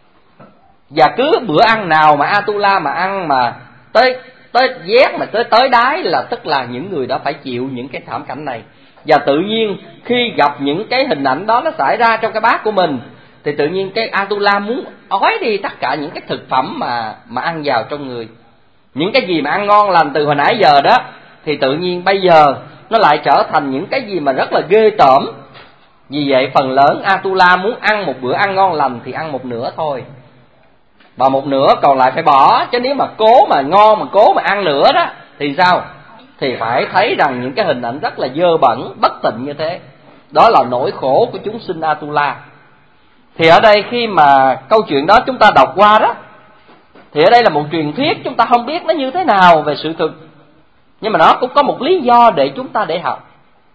Và cứ bữa ăn nào mà Atula mà ăn mà tới tới vét mà tới tới đáy là tức là những người đó phải chịu những cái thảm cảnh này. Và tự nhiên khi gặp những cái hình ảnh đó nó xảy ra trong cái bát của mình thì tự nhiên cái Atula muốn ói đi tất cả những cái thực phẩm mà mà ăn vào trong người. Những cái gì mà ăn ngon lành từ hồi nãy giờ đó thì tự nhiên bây giờ nó lại trở thành những cái gì mà rất là ghê tởm. Vì vậy phần lớn Atula muốn ăn một bữa ăn ngon lành thì ăn một nửa thôi, và một nửa còn lại phải bỏ. Chứ nếu mà cố mà ngon mà cố mà ăn nữa đó thì sao? Thì phải thấy rằng những cái hình ảnh rất là dơ bẩn, bất tịnh như thế. Đó là nỗi khổ của chúng sinh Atula. Thì ở đây khi mà câu chuyện đó chúng ta đọc qua đó, thì ở đây là một truyền thuyết, chúng ta không biết nó như thế nào về sự thực, nhưng mà nó cũng có một lý do để chúng ta để học.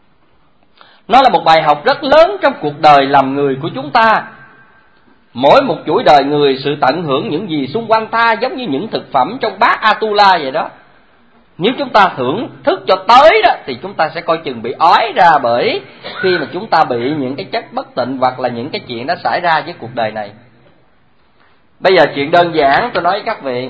Nó là một bài học rất lớn trong cuộc đời làm người của chúng ta. Mỗi một chuỗi đời người sự tận hưởng những gì xung quanh ta giống như những thực phẩm trong bát Atula vậy đó. Nếu chúng ta thưởng thức cho tới đó thì chúng ta sẽ coi chừng bị ói ra, bởi khi mà chúng ta bị những cái chất bất tịnh hoặc là những cái chuyện đó xảy ra với cuộc đời này. Bây giờ chuyện đơn giản tôi nói với các vị.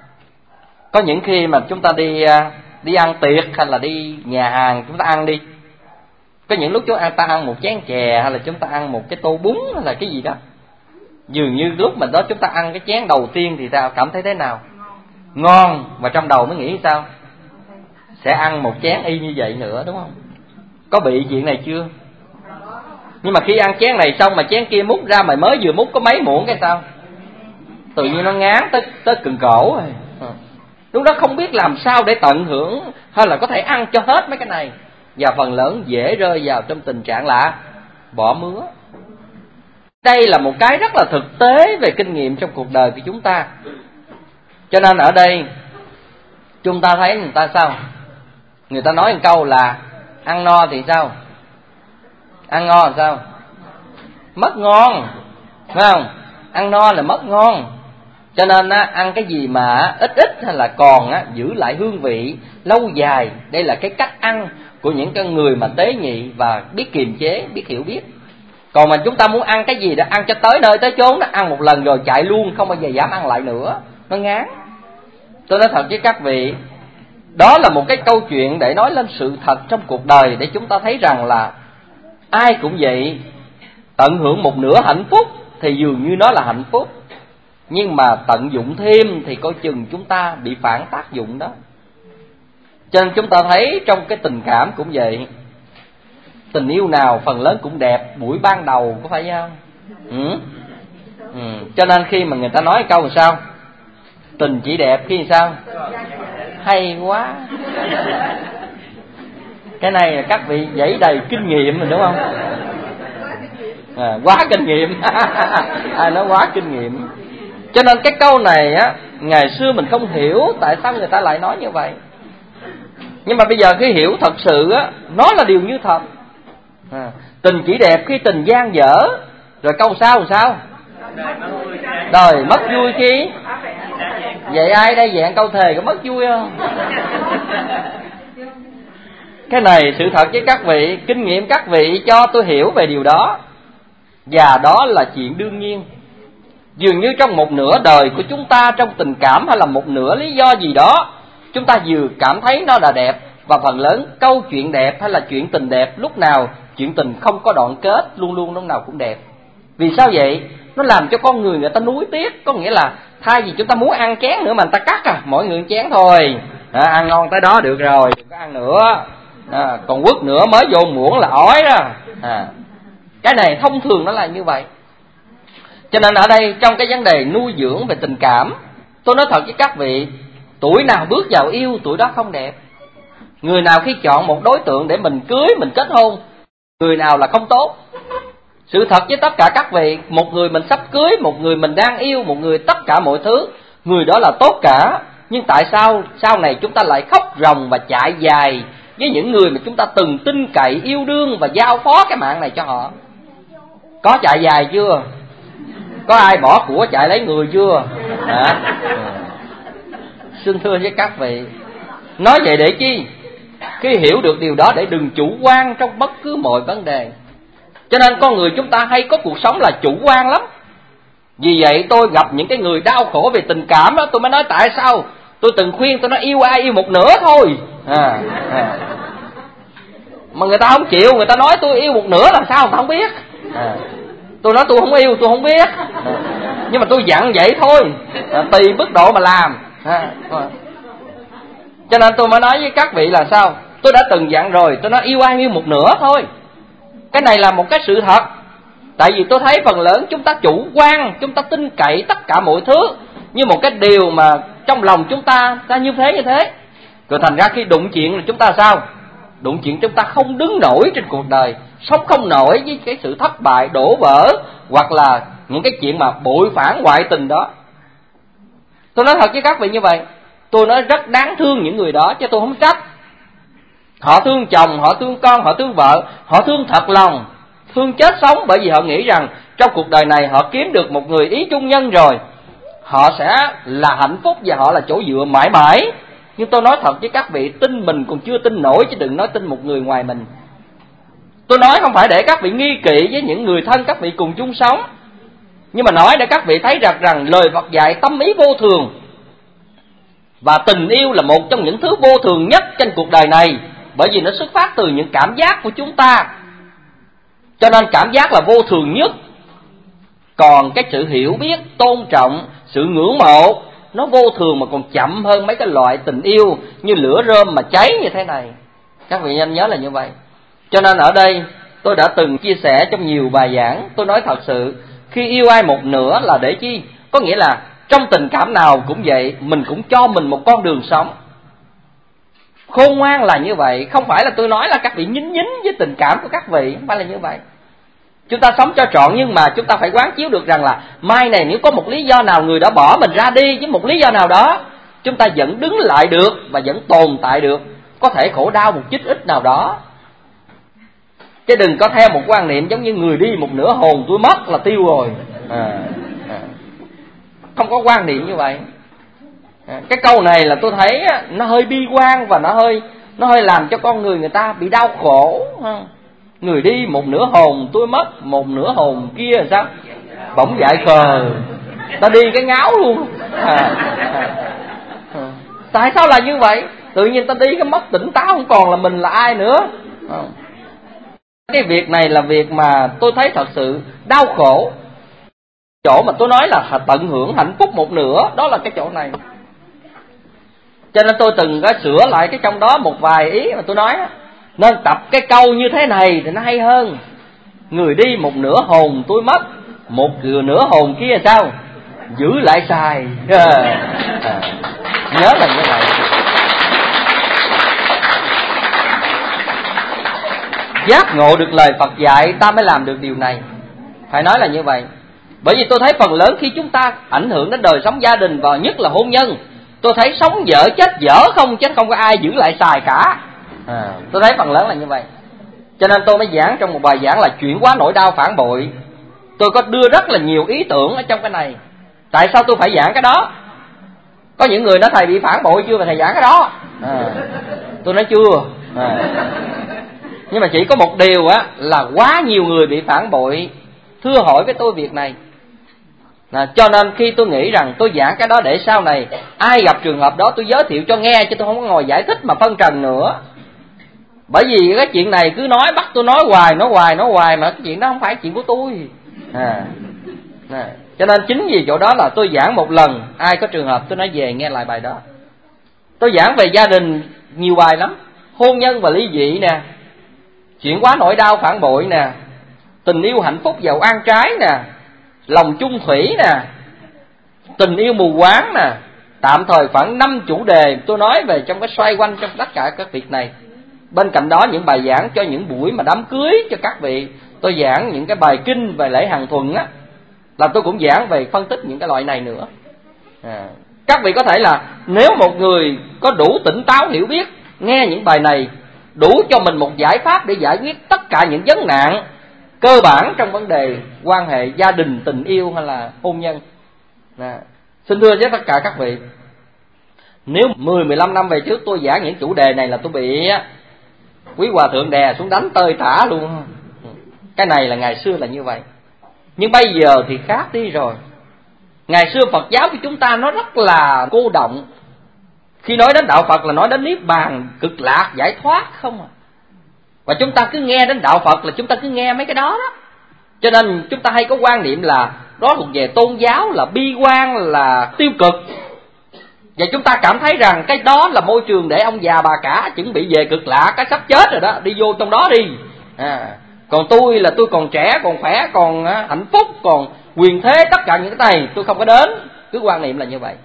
Có những khi mà chúng ta đi đi ăn tiệc hay là đi nhà hàng chúng ta ăn đi, có những lúc chúng ta ăn một chén chè hay là chúng ta ăn một cái tô bún hay là cái gì đó, dường như lúc mà đó chúng ta ăn cái chén đầu tiên thì ta cảm thấy thế nào? Ngon. Và trong đầu mới nghĩ sao? Sẽ ăn một chén y như vậy nữa, đúng không? Có bị chuyện này chưa? Nhưng mà khi ăn chén này xong mà chén kia múc ra, mà mới vừa múc có mấy muỗng cái sao? Tự nhiên nó ngán tới tới cừng cổ rồi. Lúc đó không biết làm sao để tận hưởng hay là có thể ăn cho hết mấy cái này. Và phần lớn dễ rơi vào trong tình trạng là bỏ mứa. Đây là một cái rất là thực tế về kinh nghiệm trong cuộc đời của chúng ta. Cho nên ở đây chúng ta thấy người ta sao? Người ta nói một câu là ăn no thì sao? Ăn ngon thì sao? Mất ngon, phải không? Ăn no là mất ngon. Cho nên á, ăn cái gì mà ít ít hay là còn á, giữ lại hương vị lâu dài. Đây là cái cách ăn của những cái người mà tế nhị và biết kiềm chế, biết hiểu biết. Còn mà chúng ta muốn ăn cái gì đó, ăn cho tới nơi tới chốn đó, ăn một lần rồi chạy luôn, không bao giờ dám ăn lại nữa, nó ngán. Tôi nói thật với các vị, đó là một cái câu chuyện để nói lên sự thật trong cuộc đời, để chúng ta thấy rằng là ai cũng vậy. Tận hưởng một nửa hạnh phúc thì dường như nó là hạnh phúc, nhưng mà tận dụng thêm thì coi chừng chúng ta bị phản tác dụng đó. Cho nên chúng ta thấy trong cái tình cảm cũng vậy. Tình yêu nào phần lớn cũng đẹp buổi ban đầu, có phải không? Ừ. Ừ. Cho nên khi mà người ta nói câu là sao? Tình chỉ đẹp khi sao? Hay quá. Cái này là các vị dãy đầy kinh nghiệm rồi, đúng không? À, quá kinh nghiệm. Ai nói quá kinh nghiệm. Cho nên cái câu này á, ngày xưa mình không hiểu tại sao người ta lại nói như vậy. Nhưng mà bây giờ khi hiểu thật sự á, nó là điều như thật. À, tình chỉ đẹp khi tình gian dở. Rồi câu sau làm sao? Đời mất vui khi. Vậy ai đây dạng câu thề có mất vui không? Cái này sự thật với các vị, kinh nghiệm các vị cho tôi hiểu về điều đó. Và đó là chuyện đương nhiên. Dường như trong một nửa đời của chúng ta, trong tình cảm hay là một nửa lý do gì đó, chúng ta vừa cảm thấy nó là đẹp. Và phần lớn câu chuyện đẹp hay là chuyện tình đẹp, lúc nào chuyện tình không có đoạn kết, luôn luôn lúc nào cũng đẹp. Vì sao vậy? Nó làm cho con người người ta nuối tiếc. Có nghĩa là thay vì chúng ta muốn ăn chén nữa mà người ta cắt à, mỗi người chén thôi, à, ăn ngon tới đó được rồi, đừng có ăn nữa, à, còn quất nữa mới vô muỗng là ói đó. À, cái này thông thường nó là như vậy. Cho nên ở đây trong cái vấn đề nuôi dưỡng về tình cảm, tôi nói thật với các vị, tuổi nào bước vào yêu tuổi đó không đẹp. Người nào khi chọn một đối tượng để mình cưới, mình kết hôn, người nào là không tốt. Sự thật với tất cả các vị, một người mình sắp cưới, một người mình đang yêu, một người tất cả mọi thứ, người đó là tốt cả. Nhưng tại sao sau này chúng ta lại khóc ròng và chạy dài với những người mà chúng ta từng tin cậy, yêu đương và giao phó cái mạng này cho họ? Có chạy dài chưa? Có ai bỏ của chạy lấy người chưa? À, xin thưa với các vị, nói vậy để chi? khi hiểu được điều đó để đừng chủ quan trong bất cứ mọi vấn đề. Cho nên con người chúng ta hay có cuộc sống là chủ quan lắm. Vì vậy tôi gặp những cái người đau khổ về tình cảm đó, tôi mới nói tại sao tôi từng khuyên tôi nói yêu ai yêu một nửa thôi. À, à. Mà người ta không chịu, người ta nói tôi yêu một nửa làm sao người ta không biết. À. Tôi nói tôi không yêu, tôi không biết. À. Nhưng mà tôi dặn vậy thôi, à, tùy mức độ mà làm. À. Cho nên tôi mới nói với các vị là sao? Tôi đã từng dặn rồi, tôi nói yêu ai yêu một nửa thôi. Cái này là một cái sự thật. Tại vì tôi thấy phần lớn chúng ta chủ quan, chúng ta tin cậy tất cả mọi thứ như một cái điều mà trong lòng chúng ta ta như thế như thế. Rồi thành ra khi đụng chuyện là chúng ta sao? Đụng chuyện chúng ta không đứng nổi trên cuộc đời, sống không nổi với cái sự thất bại, đổ vỡ, hoặc là những cái chuyện mà bội phản ngoại tình đó. Tôi nói thật với các vị như vậy. Tôi nói rất đáng thương những người đó, chứ tôi không trách. Họ thương chồng, họ thương con, họ thương vợ, họ thương thật lòng, thương chết sống, bởi vì họ nghĩ rằng trong cuộc đời này họ kiếm được một người ý chung nhân rồi, họ sẽ là hạnh phúc và họ là chỗ dựa mãi mãi. Nhưng tôi nói thật với các vị, tin mình còn chưa tin nổi, chứ đừng nói tin một người ngoài mình. Tôi nói không phải để các vị nghi kỵ với những người thân các vị cùng chung sống, nhưng mà nói để các vị thấy rằng, rằng lời Phật dạy tâm ý vô thường. Và tình yêu là một trong những thứ vô thường nhất trên cuộc đời này, bởi vì nó xuất phát từ những cảm giác của chúng ta. Cho nên cảm giác là vô thường nhất. Còn cái sự hiểu biết, tôn trọng, sự ngưỡng mộ, nó vô thường mà còn chậm hơn mấy cái loại tình yêu như lửa rơm mà cháy như thế này. Các vị nên nhớ là như vậy. Cho nên ở đây tôi đã từng chia sẻ trong nhiều bài giảng. Tôi nói thật sự, khi yêu ai một nửa là để chi? Có nghĩa là trong tình cảm nào cũng vậy, mình cũng cho mình một con đường sống. Khôn ngoan là như vậy. Không phải là tôi nói là các vị nhín nhín với tình cảm của các vị, không phải là như vậy. Chúng ta sống cho trọn, nhưng mà chúng ta phải quán chiếu được rằng là mai này nếu có một lý do nào người đã bỏ mình ra đi, với một lý do nào đó, chúng ta vẫn đứng lại được và vẫn tồn tại được. Có thể khổ đau một chút ít nào đó, chứ đừng có theo một quan niệm giống như người đi một nửa hồn tôi mất là tiêu rồi. à, à. Không có quan niệm như vậy. à, Cái câu này là tôi thấy nó hơi bi quan, và nó hơi Nó hơi làm cho con người người ta bị đau khổ. Người đi một nửa hồn tôi mất, một nửa hồn kia là sao? Bỗng dại khờ, ta đi cái ngáo luôn. à, à, à. Tại sao là như vậy? Tự nhiên ta đi cái mất tỉnh táo, không còn là mình là ai nữa. à. Cái việc này là việc mà tôi thấy thật sự đau khổ. Chỗ mà tôi nói là tận hưởng hạnh phúc một nửa, đó là cái chỗ này. Cho nên tôi từng có sửa lại cái trong đó một vài ý mà tôi nói, nên tập cái câu như thế này thì nó hay hơn. Người đi một nửa hồn tôi mất, một nửa hồn kia là sao? Giữ lại xài. à, à. Nhớ là như vậy. Giác ngộ được lời Phật dạy ta mới làm được điều này. Phải nói là như vậy. Bởi vì tôi thấy phần lớn khi chúng ta ảnh hưởng đến đời sống gia đình, và nhất là hôn nhân, tôi thấy sống dở chết dở không, chứ không có ai giữ lại xài cả. à, Tôi thấy phần lớn là như vậy. Cho nên tôi mới giảng trong một bài giảng là chuyển hóa nỗi đau phản bội. Tôi có đưa rất là nhiều ý tưởng ở trong cái này. Tại sao tôi phải giảng cái đó? Có những người nói thầy bị phản bội chưa mà thầy giảng cái đó. à, Tôi nói chưa. à. Nhưng mà chỉ có một điều á, là quá nhiều người bị phản bội thưa hỏi với tôi việc này. À, cho nên khi tôi nghĩ rằng tôi giảng cái đó để sau này ai gặp trường hợp đó tôi giới thiệu cho nghe, chứ tôi không có ngồi giải thích mà phân trần nữa. Bởi vì cái chuyện này cứ nói, bắt tôi nói hoài, nói hoài, nói hoài, mà cái chuyện đó không phải chuyện của tôi. à, à. Cho nên chính vì chỗ đó là tôi giảng một lần, ai có trường hợp tôi nói về nghe lại bài đó. Tôi giảng về gia đình nhiều bài lắm. Hôn nhân và ly dị nè, chuyển hóa nỗi đau phản bội nè, tình yêu hạnh phúc giàu ăn trái nè, lòng chung thủy nè, tình yêu mù quáng nè. Tạm thời khoảng năm chủ đề tôi nói về trong cái xoay quanh trong tất cả các việc này. Bên cạnh đó những bài giảng cho những buổi mà đám cưới cho các vị, tôi giảng những cái bài kinh về lễ hàng thuần á, là tôi cũng giảng về phân tích những cái loại này nữa. à. Các vị có thể là nếu một người có đủ tỉnh táo hiểu biết, nghe những bài này đủ cho mình một giải pháp để giải quyết tất cả những vấn nạn cơ bản trong vấn đề quan hệ gia đình, tình yêu hay là hôn nhân. à. Xin thưa với tất cả các vị, nếu mười mười lăm năm về trước tôi giảng những chủ đề này là tôi bị quý hòa thượng đè xuống đánh tơi tả luôn. Cái này là ngày xưa là như vậy. Nhưng bây giờ thì khác đi rồi. Ngày xưa Phật giáo của chúng ta nó rất là cô động. Khi nói đến đạo Phật là nói đến niết bàn, cực lạc, giải thoát không à. Và chúng ta cứ nghe đến đạo Phật là chúng ta cứ nghe mấy cái đó đó. Cho nên chúng ta hay có quan niệm là đó thuộc về tôn giáo, là bi quan, là tiêu cực. Và chúng ta cảm thấy rằng cái đó là môi trường để ông già bà cả chuẩn bị về cực lạc, cái sắp chết rồi đó, đi vô trong đó đi. À, còn tôi là tôi còn trẻ, còn khỏe, còn hạnh phúc, còn quyền thế, tất cả những cái này tôi không có đến. Cứ quan niệm là như vậy.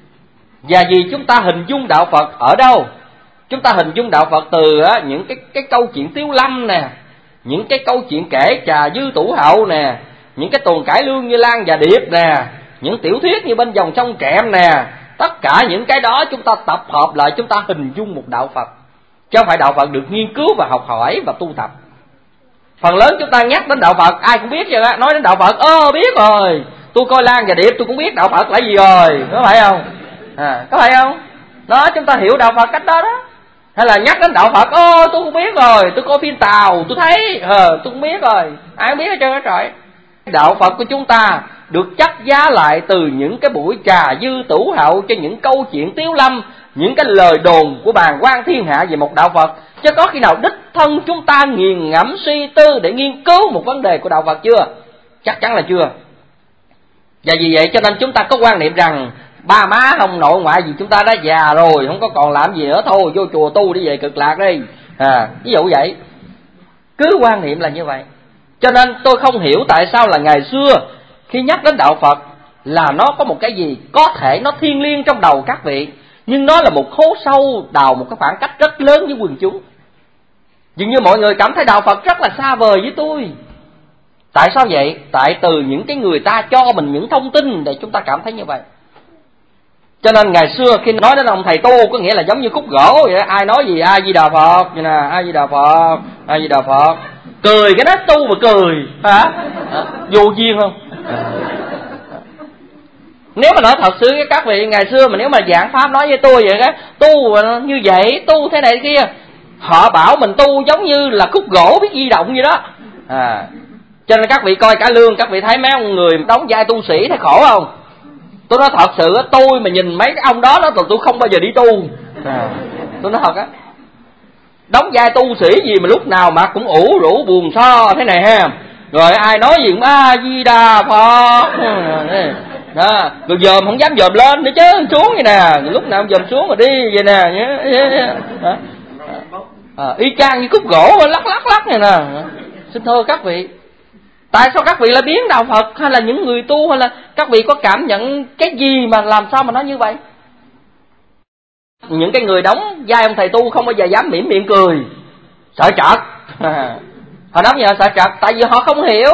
Và vì chúng ta hình dung đạo Phật ở đâu? Chúng ta hình dung đạo Phật từ á, những cái cái câu chuyện Tiếu Lâm nè, những cái câu chuyện kể Trà Dư Tủ Hậu nè, những cái tuồng cải lương như Lan và Điệp nè, những tiểu thuyết như Bên Dòng Sông Trẹm nè. Tất cả những cái đó chúng ta tập hợp lại, chúng ta hình dung một đạo Phật. Chứ không phải đạo Phật được nghiên cứu và học hỏi và tu tập. Phần lớn chúng ta nhắc đến đạo Phật ai cũng biết vậy đó. Nói đến đạo Phật, ơ biết rồi, tôi coi Lan và Điệp tôi cũng biết đạo Phật là gì rồi. Có phải không? À, có phải không? Đó, chúng ta hiểu đạo Phật cách đó đó. Hay là nhắc đến đạo Phật, ơ tôi cũng biết rồi, tôi coi phim Tàu tôi thấy, ờ tôi cũng biết rồi. Ai cũng biết hết trơn hết trọi. Đạo Phật của chúng ta được chắc giá lại từ những cái buổi Trà Dư Tủ Hậu, cho những câu chuyện Tiếu Lâm, những cái lời đồn của bàng quan thiên hạ về một đạo Phật. Chứ có khi nào đích thân chúng ta nghiền ngẫm suy tư để nghiên cứu một vấn đề của đạo Phật chưa? Chắc chắn là chưa. Và vì vậy cho nên chúng ta có quan niệm rằng ba má ông nội ngoại gì chúng ta đã già rồi, không có còn làm gì nữa, thôi vô chùa tu đi về cực lạc đi. À, ví dụ vậy. Cứ quan niệm là như vậy. Cho nên tôi không hiểu tại sao là ngày xưa khi nhắc đến đạo Phật là nó có một cái gì có thể nó thiêng liêng trong đầu các vị, nhưng nó là một hố sâu đào một cái khoảng cách rất lớn với quần chúng. Dường như mọi người cảm thấy đạo Phật rất là xa vời với tôi. Tại sao vậy? Tại từ những cái người ta cho mình những thông tin để chúng ta cảm thấy như vậy. Cho nên ngày xưa khi nói đến ông thầy tu có nghĩa là giống như khúc gỗ vậy đó. Ai nói gì A Di Đà Phật vậy nè, A Di Đà Phật, A Di Đà Phật, cười cái đó tu mà cười hả? À, vô duyên không? Nếu mà nói thật sự với các vị, ngày xưa mà nếu mà giảng pháp nói với tôi vậy đó, tu như vậy, tu thế này kia, họ bảo mình tu giống như là khúc gỗ biết di động vậy đó. À, cho nên các vị coi cả lương, các vị thấy mấy ông người đóng vai tu sĩ thấy khổ không? Tôi nói thật sự, tôi mà nhìn mấy cái ông đó đó tôi không bao giờ đi tu. À, tôi nói thật á, đóng vai tu sĩ gì mà lúc nào mà cũng ủ rũ buồn so thế này ha. Rồi ai nói gì cũng A Di Đà Phật đó, rồi dòm không dám dòm lên nữa chứ, xuống vậy nè, lúc nào dòm xuống mà đi vậy nè. À, à, y chang như khúc gỗ lắc lắc lắc này nè. Xin thưa các vị, tại sao các vị lại biến đạo Phật, hay là những người tu, hay là các vị có cảm nhận cái gì mà làm sao mà nói như vậy? Những cái người đóng vai ông thầy tu không bao giờ dám mỉm miệng cười, sợ trật. Họ nói vậy sợ trật, tại vì họ không hiểu.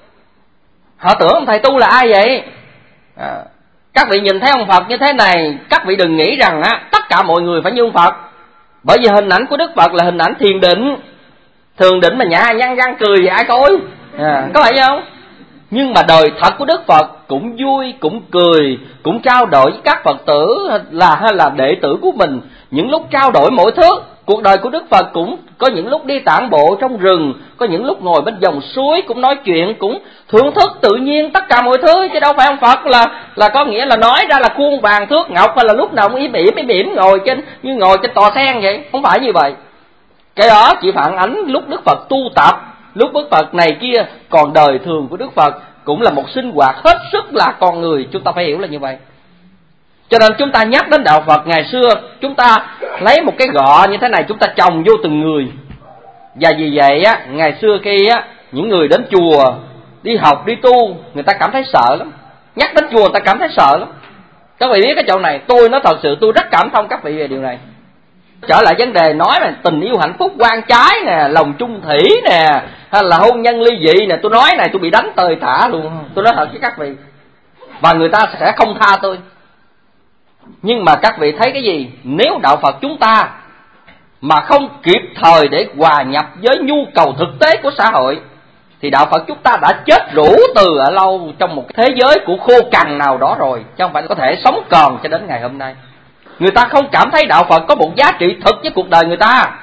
Họ tưởng ông thầy tu là ai vậy? À, các vị nhìn thấy ông Phật như thế này, các vị đừng nghĩ rằng á tất cả mọi người phải như ông Phật. Bởi vì hình ảnh của Đức Phật là hình ảnh thiền định, thường định mà nhả nhăn răng cười thì ai coi? À, có phải không? Nhưng mà đời thật của Đức Phật cũng vui, cũng cười, cũng trao đổi với các Phật tử là hay là đệ tử của mình. Những lúc trao đổi mọi thứ. Cuộc đời của Đức Phật cũng có những lúc đi tản bộ trong rừng, có những lúc ngồi bên dòng suối cũng nói chuyện, cũng thưởng thức tự nhiên tất cả mọi thứ. Chứ đâu phải ông Phật là là có nghĩa là nói ra là khuôn vàng thước ngọc, hay là lúc nào cũng im ỉm im ỉm ngồi trên như ngồi trên tòa sen vậy. Không phải như vậy. Cái đó chỉ phản ánh lúc Đức Phật tu tập, lúc Đức Phật này kia. Còn đời thường của Đức Phật cũng là một sinh hoạt hết sức là con người. Chúng ta phải hiểu là như vậy. Cho nên chúng ta nhắc đến đạo Phật ngày xưa, chúng ta lấy một cái gọ như thế này, chúng ta trồng vô từng người. Và vì vậy á, ngày xưa khi á, những người đến chùa đi học, đi tu, người ta cảm thấy sợ lắm. Nhắc đến chùa người ta cảm thấy sợ lắm. Các vị biết cái chỗ này, tôi nói thật sự tôi rất cảm thông các vị về điều này. Trở lại vấn đề nói là tình yêu hạnh phúc quan trái nè, lòng chung thủy nè, hay là hôn nhân ly dị nè, tôi nói này tôi bị đánh tơi tả luôn. Tôi nói thật với các vị. Và người ta sẽ không tha tôi. Nhưng mà các vị thấy cái gì? Nếu đạo Phật chúng ta mà không kịp thời để hòa nhập với nhu cầu thực tế của xã hội, thì đạo Phật chúng ta đã chết rũ từ ở lâu trong một thế giới của khô cằn nào đó rồi, chứ không phải có thể sống còn cho đến ngày hôm nay. Người ta không cảm thấy đạo Phật có một giá trị thực với cuộc đời người ta.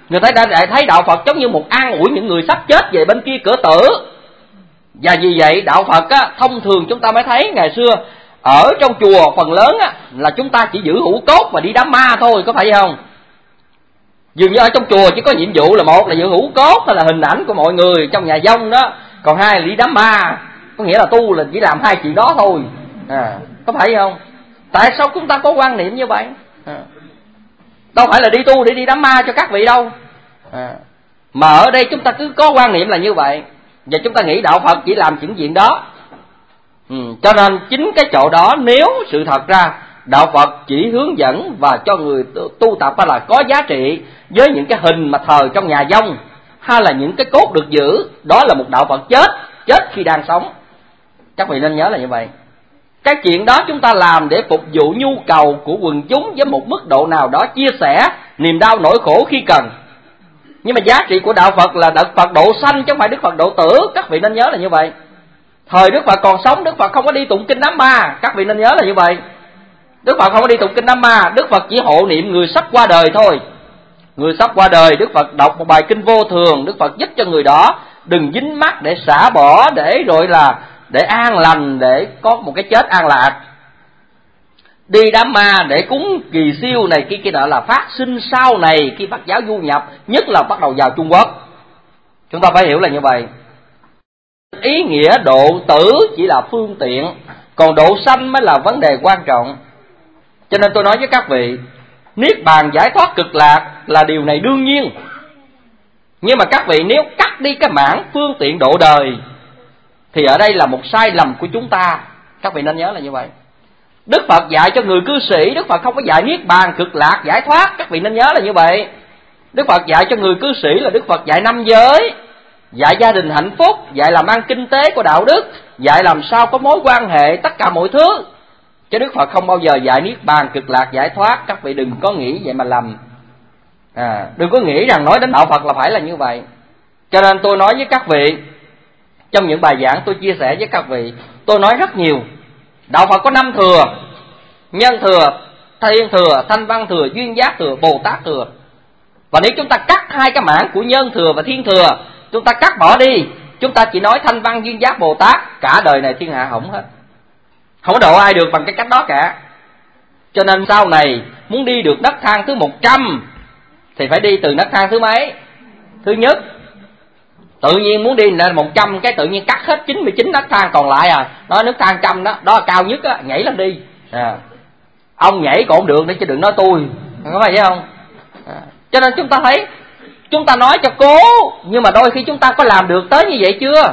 Người ta đã thấy đạo Phật giống như một an ủi những người sắp chết về bên kia cửa tử. Và vì vậy đạo Phật á, thông thường chúng ta mới thấy ngày xưa ở trong chùa phần lớn á, là chúng ta chỉ giữ hũ cốt và đi đám ma thôi, có phải không? Dường như ở trong chùa chỉ có nhiệm vụ là một là giữ hũ cốt hay là hình ảnh của mọi người trong nhà vong đó, còn hai là đi đám ma, có nghĩa là tu là chỉ làm hai chuyện đó thôi. À, có phải không? Tại sao chúng ta có quan niệm như vậy? À, đâu phải là đi tu để đi đám ma cho các vị đâu. À, mà ở đây chúng ta cứ có quan niệm là như vậy, và chúng ta nghĩ đạo Phật chỉ làm những chuyện đó. Ừ, cho nên chính cái chỗ đó, nếu sự thật ra đạo Phật chỉ hướng dẫn và cho người tu, tu tập là có giá trị với những cái hình mà thờ trong nhà vong, hay là những cái cốt được giữ, đó là một đạo Phật chết, chết khi đang sống. Các vị nên nhớ là như vậy. Cái chuyện đó chúng ta làm để phục vụ nhu cầu của quần chúng với một mức độ nào đó, chia sẻ niềm đau nỗi khổ khi cần. Nhưng mà giá trị của đạo Phật là Đức Phật độ sanh chứ không phải Đức Phật độ tử. Các vị nên nhớ là như vậy. Thời Đức Phật còn sống, Đức Phật không có đi tụng kinh đám ma. Các vị nên nhớ là như vậy. Đức Phật không có đi tụng kinh đám ma. Đức Phật chỉ hộ niệm người sắp qua đời thôi. Người sắp qua đời, Đức Phật đọc một bài kinh vô thường, Đức Phật giúp cho người đó đừng dính mắc, để xả bỏ, để rồi là để an lành, để có một cái chết an lạc. Đi đám ma để cúng kỳ siêu này kia kia nọ là phát sinh sau này khi Phật giáo du nhập, nhất là bắt đầu vào Trung Quốc. Chúng ta phải hiểu là như vậy. Ý nghĩa độ tử chỉ là phương tiện, còn độ sanh mới là vấn đề quan trọng. Cho nên tôi nói với các vị, niết bàn giải thoát cực lạc là điều này đương nhiên. Nhưng mà các vị nếu cắt đi cái mảng phương tiện độ đời thì ở đây là một sai lầm của chúng ta. Các vị nên nhớ là như vậy. Đức Phật dạy cho người cư sĩ, Đức Phật không có dạy niết bàn cực lạc giải thoát. Các vị nên nhớ là như vậy. Đức Phật dạy cho người cư sĩ là Đức Phật dạy năm giới, dạy gia đình hạnh phúc, dạy làm ăn kinh tế của đạo đức, dạy làm sao có mối quan hệ tất cả mọi thứ. Chứ Đức Phật không bao giờ dạy niết bàn cực lạc giải thoát. Các vị đừng có nghĩ vậy mà lầm. À, đừng có nghĩ rằng nói đến đạo Phật là phải là như vậy. Cho nên tôi nói với các vị, trong những bài giảng tôi chia sẻ với các vị, tôi nói rất nhiều. Đạo Phật có năm thừa: nhân thừa, thiên thừa, thanh văn thừa, duyên giác thừa, Bồ Tát thừa. Và nếu chúng ta cắt hai cái mảng của nhân thừa và thiên thừa, chúng ta cắt bỏ đi, chúng ta chỉ nói thanh văn, duyên giác, Bồ Tát, cả đời này thiên hạ hỏng hết, không có độ ai được bằng cái cách đó cả. Cho nên sau này muốn đi được nấc thang thứ một trăm thì phải đi từ nấc thang thứ mấy? Thứ nhất. Tự nhiên muốn đi lên một trăm cái tự nhiên cắt hết chín mươi chín nấc thang còn lại à. Nói nấc thang trăm đó, đó là cao nhất á, nhảy lên đi. À, ông nhảy còn không được nữa chứ đừng nói tôi, có phải không? À, cho nên chúng ta thấy, chúng ta nói cho cố, nhưng mà đôi khi chúng ta có làm được tới như vậy chưa?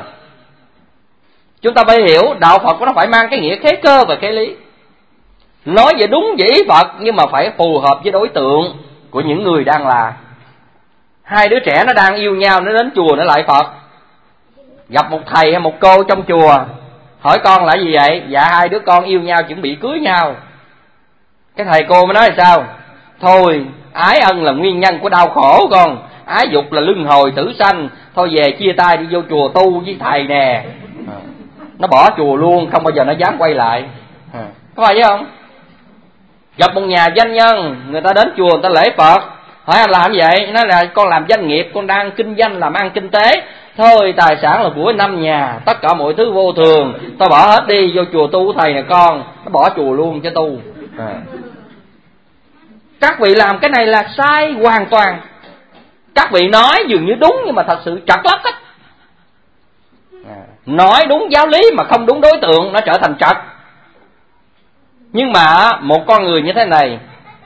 Chúng ta phải hiểu đạo Phật nó phải mang cái nghĩa khế cơ và khế lý. Nói về đúng về ý Phật nhưng mà phải phù hợp với đối tượng của những người đang là. Hai đứa trẻ nó đang yêu nhau, nó đến chùa nó lại Phật, gặp một thầy hay một cô trong chùa, hỏi con là gì vậy? Dạ hai đứa con yêu nhau chuẩn bị cưới nhau. Cái thầy cô mới nói là sao? Thôi ái ân là nguyên nhân của đau khổ con, ái dục là luân hồi tử sanh, thôi về chia tay đi vô chùa tu với thầy nè. Nó bỏ chùa luôn, không bao giờ nó dám quay lại. Có phải không? Gặp một nhà doanh nhân, người ta đến chùa người ta lễ Phật, hỏi anh làm gì vậy? Nói là con làm doanh nghiệp, con đang kinh doanh làm ăn kinh tế. Thôi tài sản là của năm nhà, tất cả mọi thứ vô thường, tao bỏ hết đi vô chùa tu của thầy nè con. Nó bỏ chùa luôn chứ tu. À, các vị làm cái này là sai hoàn toàn. Các vị nói dường như đúng nhưng mà thật sự trật lắm hết. À, nói đúng giáo lý mà không đúng đối tượng, nó trở thành trật. Nhưng mà một con người như thế này,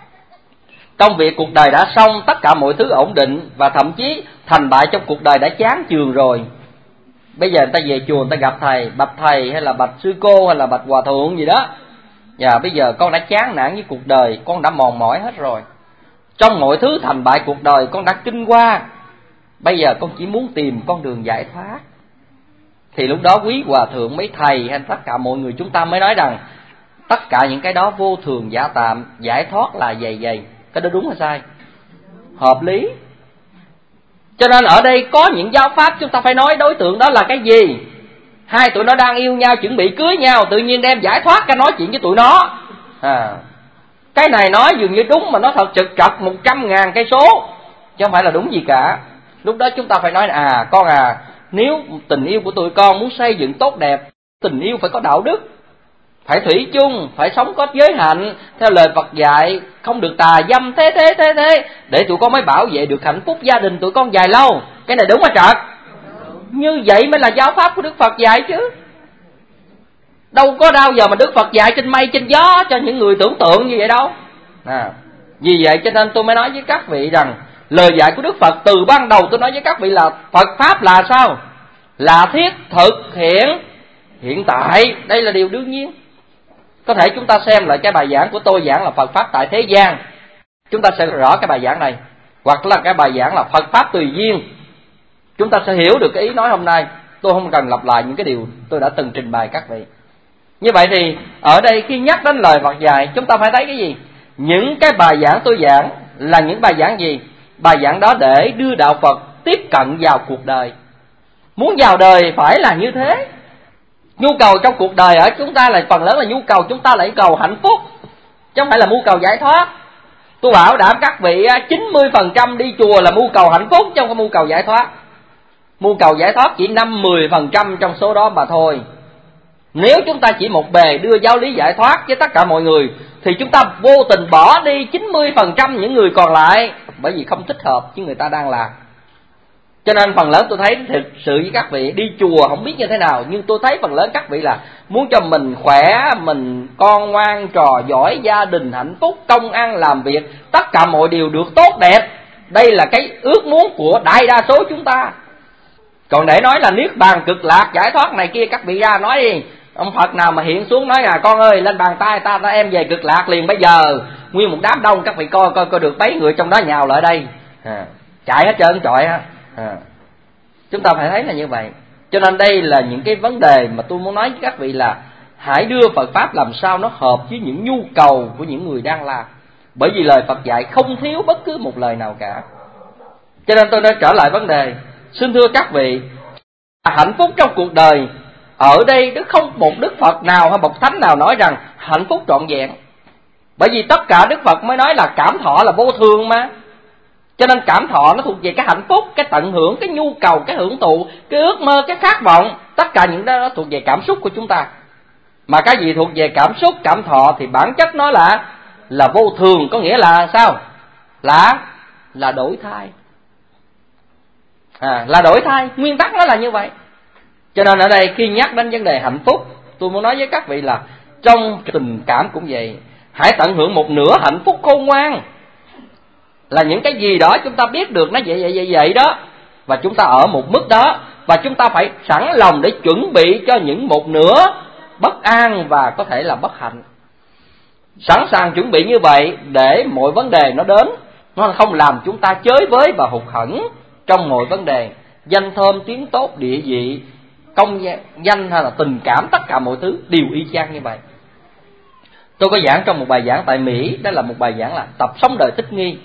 công việc cuộc đời đã xong, tất cả mọi thứ ổn định, và thậm chí thành bại trong cuộc đời đã chán chường rồi. Bây giờ người ta về chùa, người ta gặp thầy, bạch thầy hay là bạch sư cô hay là bạch hòa thượng gì đó. Và bây giờ con đã chán nản với cuộc đời, con đã mòn mỏi hết rồi. Trong mọi thứ thành bại cuộc đời con đã kinh qua, bây giờ con chỉ muốn tìm con đường giải thoát. Thì lúc đó quý hòa thượng, mấy thầy hay tất cả mọi người chúng ta mới nói rằng tất cả những cái đó vô thường giả tạm, giải thoát là dày dày. Cái đó đúng hay sai? Hợp lý. Cho nên ở đây có những giáo pháp chúng ta phải nói đối tượng đó là cái gì. Hai tụi nó đang yêu nhau chuẩn bị cưới nhau, tự nhiên đem giải thoát cái nói chuyện với tụi nó. À, cái này nói dường như đúng mà nó thật trực trật một trăm ngàn cây số. chứ không phải là đúng gì cả. Lúc đó chúng ta phải nói à con à, nếu tình yêu của tụi con muốn xây dựng tốt đẹp, tình yêu phải có đạo đức, phải thủy chung, phải sống có giới hạnh theo lời Phật dạy, không được tà dâm thế thế thế thế, để tụi con mới bảo vệ được hạnh phúc gia đình tụi con dài lâu. Cái này đúng hả trật? Như vậy mới là giáo pháp của Đức Phật dạy chứ. Đâu có đâu giờ mà Đức Phật dạy trên mây trên gió cho những người tưởng tượng như vậy đâu. À, vì vậy cho nên tôi mới nói với các vị rằng lời dạy của Đức Phật từ ban đầu tôi nói với các vị là Phật pháp là sao? Là thiết thực hiện hiện tại, đây là điều đương nhiên. Có thể chúng ta xem lại cái bài giảng của tôi giảng là Phật pháp tại thế gian, chúng ta sẽ rõ cái bài giảng này, hoặc là cái bài giảng là Phật pháp tùy duyên, chúng ta sẽ hiểu được cái ý nói hôm nay. Tôi không cần lặp lại những cái điều tôi đã từng trình bày các vị. Như vậy thì ở đây khi nhắc đến lời Phật dạy, chúng ta phải thấy cái gì? Những cái bài giảng tôi giảng là những bài giảng gì? Bài giảng đó để đưa đạo Phật tiếp cận vào cuộc đời. Muốn vào đời phải là như thế. Nhu cầu trong cuộc đời ở chúng ta là phần lớn là nhu cầu chúng ta là cầu hạnh phúc, chứ không phải là mưu cầu giải thoát. Tôi bảo đảm các vị chín mươi phần trăm đi chùa là mưu cầu hạnh phúc chứ không có mưu cầu giải thoát. Mưu cầu giải thoát chỉ năm đến mười phần trăm trong số đó mà thôi. Nếu chúng ta chỉ một bề đưa giáo lý giải thoát với tất cả mọi người thì chúng ta vô tình bỏ đi chín mươi phần trăm những người còn lại, bởi vì không thích hợp với người ta đang làm. Cho nên phần lớn tôi thấy thực sự với các vị đi chùa không biết như thế nào, nhưng tôi thấy phần lớn các vị là muốn cho mình khỏe, mình con ngoan trò giỏi, gia đình hạnh phúc, công ăn làm việc, tất cả mọi điều được tốt đẹp. Đây là cái ước muốn của đại đa số chúng ta. Còn để nói là niết bàn cực lạc giải thoát này kia, các vị ra nói đi. Ông Phật nào mà hiện xuống nói là con ơi lên bàn tay ta ta em về cực lạc liền bây giờ, nguyên một đám đông các vị coi coi coi được mấy người trong đó nhào lại đây, à, chạy hết trơn trọi á. À, chúng ta phải thấy là như vậy. Cho nên đây là những cái vấn đề mà tôi muốn nói với các vị là hãy đưa Phật pháp làm sao nó hợp với những nhu cầu của những người đang làm. Bởi vì lời Phật dạy không thiếu bất cứ một lời nào cả. Cho nên tôi đã trở lại vấn đề. Xin thưa các vị, hạnh phúc trong cuộc đời ở đây đức không một Đức Phật nào hay một thánh nào nói rằng hạnh phúc trọn vẹn. Bởi vì tất cả Đức Phật mới nói là cảm thọ là vô thường mà. Cho nên cảm thọ nó thuộc về cái hạnh phúc, cái tận hưởng, cái nhu cầu, cái hưởng thụ, cái ước mơ, cái khát vọng. Tất cả những đó, đó thuộc về cảm xúc của chúng ta. Mà cái gì thuộc về cảm xúc, cảm thọ thì bản chất nó là là vô thường, có nghĩa là sao? Là là đổi thay. À, là đổi thay, nguyên tắc nó là như vậy. Cho nên ở đây khi nhắc đến vấn đề hạnh phúc, tôi muốn nói với các vị là trong tình cảm cũng vậy. Hãy tận hưởng một nửa hạnh phúc khôn ngoan. Là những cái gì đó chúng ta biết được nó vậy vậy vậy vậy đó, và chúng ta ở một mức đó, và chúng ta phải sẵn lòng để chuẩn bị cho những một nửa bất an và có thể là bất hạnh. Sẵn sàng chuẩn bị như vậy để mọi vấn đề nó đến, nó không làm chúng ta chới với và hụt hẫng trong mọi vấn đề. Danh thơm tiếng tốt, địa vị, công danh hay là tình cảm, tất cả mọi thứ đều y chang như vậy. Tôi có giảng trong một bài giảng tại Mỹ, đó là một bài giảng là tập sống đời thích nghi.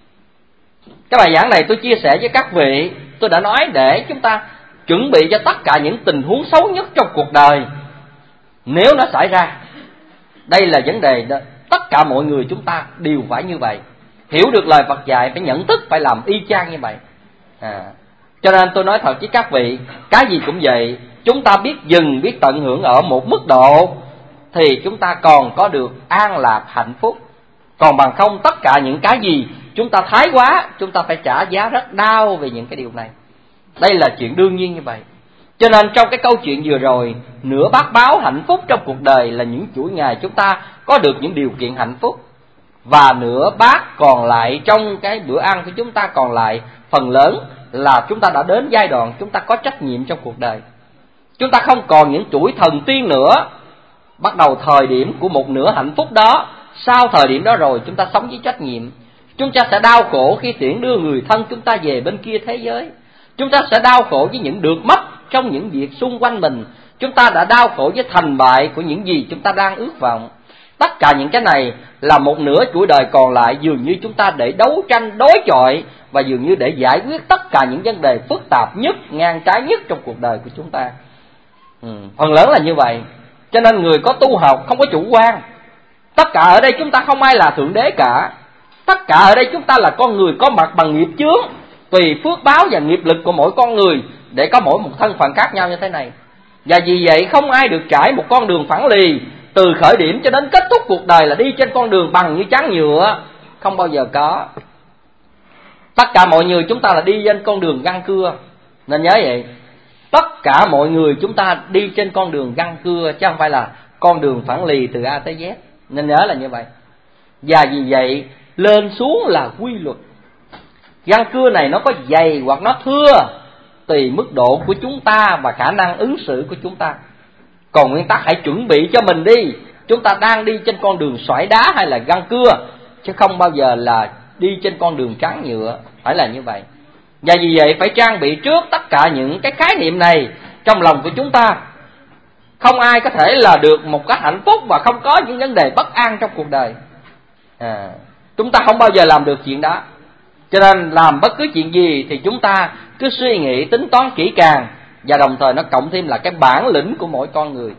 Cái bài giảng này tôi chia sẻ với các vị, tôi đã nói để chúng ta chuẩn bị cho tất cả những tình huống xấu nhất trong cuộc đời nếu nó xảy ra. Đây là vấn đề đó, tất cả mọi người chúng ta đều phải như vậy. Hiểu được lời Phật dạy, phải nhận thức, phải làm y chang như vậy. À, cho nên tôi nói thật với các vị, cái gì cũng vậy, chúng ta biết dừng, biết tận hưởng ở một mức độ thì chúng ta còn có được an lạc hạnh phúc. Còn bằng không tất cả những cái gì chúng ta thái quá, chúng ta phải trả giá rất đau về những cái điều này. Đây là chuyện đương nhiên như vậy. Cho nên trong cái câu chuyện vừa rồi, nửa bát báo hạnh phúc trong cuộc đời là những chuỗi ngày chúng ta có được những điều kiện hạnh phúc, và nửa bát còn lại trong cái bữa ăn của chúng ta còn lại, phần lớn là chúng ta đã đến giai đoạn chúng ta có trách nhiệm trong cuộc đời. Chúng ta không còn những chuỗi thần tiên nữa. Bắt đầu thời điểm của một nửa hạnh phúc đó, sau thời điểm đó rồi chúng ta sống với trách nhiệm. Chúng ta sẽ đau khổ khi tiễn đưa người thân chúng ta về bên kia thế giới. Chúng ta sẽ đau khổ với những được mất trong những việc xung quanh mình. Chúng ta đã đau khổ với thành bại của những gì chúng ta đang ước vọng. Tất cả những cái này là một nửa chuỗi đời còn lại dường như chúng ta để đấu tranh, đối chọi, và dường như để giải quyết tất cả những vấn đề phức tạp nhất, ngang trái nhất trong cuộc đời của chúng ta. Ừ, phần lớn là như vậy. Cho nên người có tu học không có chủ quan. Tất cả ở đây chúng ta không ai là thượng đế cả. Tất cả ở đây chúng ta là con người có mặt bằng nghiệp chướng, tùy phước báo và nghiệp lực của mỗi con người để có mỗi một thân phận khác nhau như thế này. Và vì vậy không ai được trải một con đường phẳng lì từ khởi điểm cho đến kết thúc cuộc đời là đi trên con đường bằng như trắng nhựa, không bao giờ có. Tất cả mọi người chúng ta là đi trên con đường găng cưa, nên nhớ vậy. Tất cả mọi người chúng ta đi trên con đường găng cưa, chứ không phải là con đường phẳng lì từ A tới Z, nên nhớ là như vậy. Và vì vậy lên xuống là quy luật. Găng cưa này nó có dày hoặc nó thưa tùy mức độ của chúng ta và khả năng ứng xử của chúng ta. Còn nguyên tắc hãy chuẩn bị cho mình đi, chúng ta đang đi trên con đường xoải đá hay là găng cưa, chứ không bao giờ là đi trên con đường trắng nhựa, phải là như vậy. Và vì vậy phải trang bị trước tất cả những cái khái niệm này trong lòng của chúng ta. Không ai có thể là được một cách hạnh phúc và không có những vấn đề bất an trong cuộc đời. à, Chúng ta không bao giờ làm được chuyện đó. Cho nên làm bất cứ chuyện gì thì chúng ta cứ suy nghĩ tính toán kỹ càng, và đồng thời nó cộng thêm là cái bản lĩnh của mỗi con người.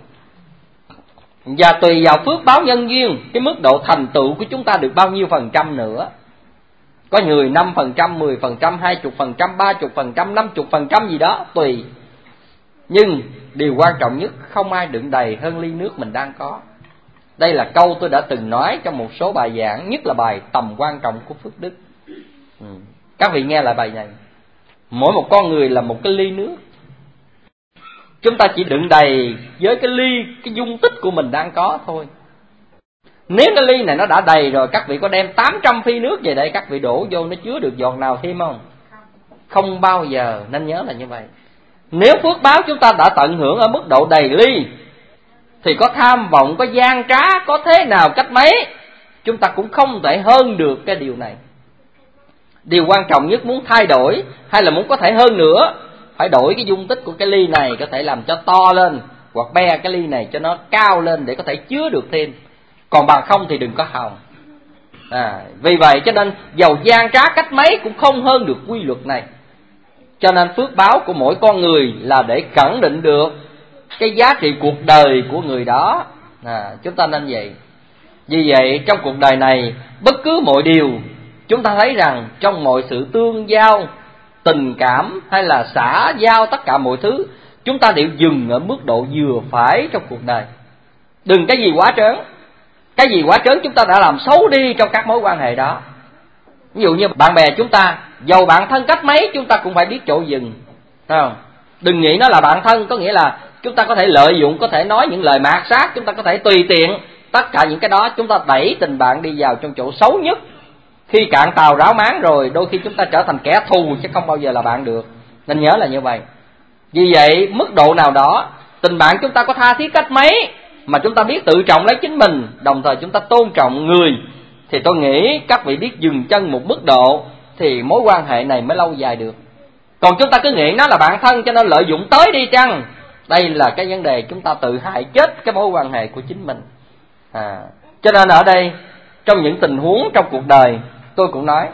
Và tùy vào phước báo nhân duyên, cái mức độ thành tựu của chúng ta được bao nhiêu phần trăm nữa. Có người năm phần trăm, mười phần trăm, hai mươi phần trăm, ba mươi phần trăm, năm mươi phần trăm gì đó, tùy. Nhưng điều quan trọng nhất, không ai đựng đầy hơn ly nước mình đang có. Đây là câu tôi đã từng nói trong một số bài giảng, nhất là bài tầm quan trọng của phước đức. ừ. Các vị nghe lại bài này. Mỗi một con người là một cái ly nước. Chúng ta chỉ đựng đầy với cái ly, cái dung tích của mình đang có thôi. Nếu cái ly này nó đã đầy rồi, các vị có đem tám trăm phi nước về đây, các vị đổ vô nó chứa được giọt nào thêm không? Không bao giờ, nên nhớ là như vậy. Nếu phước báo chúng ta đã tận hưởng ở mức độ đầy ly, thì có tham vọng, có gian trá, có thế nào cách mấy, chúng ta cũng không thể hơn được cái điều này. Điều quan trọng nhất muốn thay đổi hay là muốn có thể hơn nữa, phải đổi cái dung tích của cái ly này, có thể làm cho to lên, hoặc be cái ly này cho nó cao lên để có thể chứa được thêm. Còn bằng không thì đừng có hòng. à, Vì vậy cho nên giàu gian trá cách mấy cũng không hơn được quy luật này. Cho nên phước báo của mỗi con người là để khẳng định được cái giá trị cuộc đời của người đó. à, Chúng ta nên vậy. Vì vậy trong cuộc đời này, bất cứ mọi điều, chúng ta thấy rằng trong mọi sự tương giao, tình cảm hay là xã giao, tất cả mọi thứ, chúng ta đều dừng ở mức độ vừa phải trong cuộc đời. Đừng cái gì quá trớn. Cái gì quá trớn chúng ta đã làm xấu đi trong các mối quan hệ đó. Ví dụ như bạn bè chúng ta, dầu bạn thân cách mấy, chúng ta cũng phải biết chỗ dừng, thấy không? Đừng nghĩ nó là bạn thân, có nghĩa là chúng ta có thể lợi dụng, có thể nói những lời mạt sát, chúng ta có thể tùy tiện. Tất cả những cái đó chúng ta đẩy tình bạn đi vào trong chỗ xấu nhất. Khi cạn tàu ráo máng rồi, đôi khi chúng ta trở thành kẻ thù, chứ không bao giờ là bạn được. Nên nhớ là như vậy. Vì vậy mức độ nào đó, tình bạn chúng ta có tha thiết cách mấy, mà chúng ta biết tự trọng lấy chính mình, đồng thời chúng ta tôn trọng người, thì tôi nghĩ các vị biết dừng chân một mức độ, thì mối quan hệ này mới lâu dài được. Còn chúng ta cứ nghĩ nó là bạn thân cho nên lợi dụng tới đi chăng, đây là cái vấn đề chúng ta tự hại chết cái mối quan hệ của chính mình. à, Cho nên ở đây, trong những tình huống trong cuộc đời, tôi cũng nói,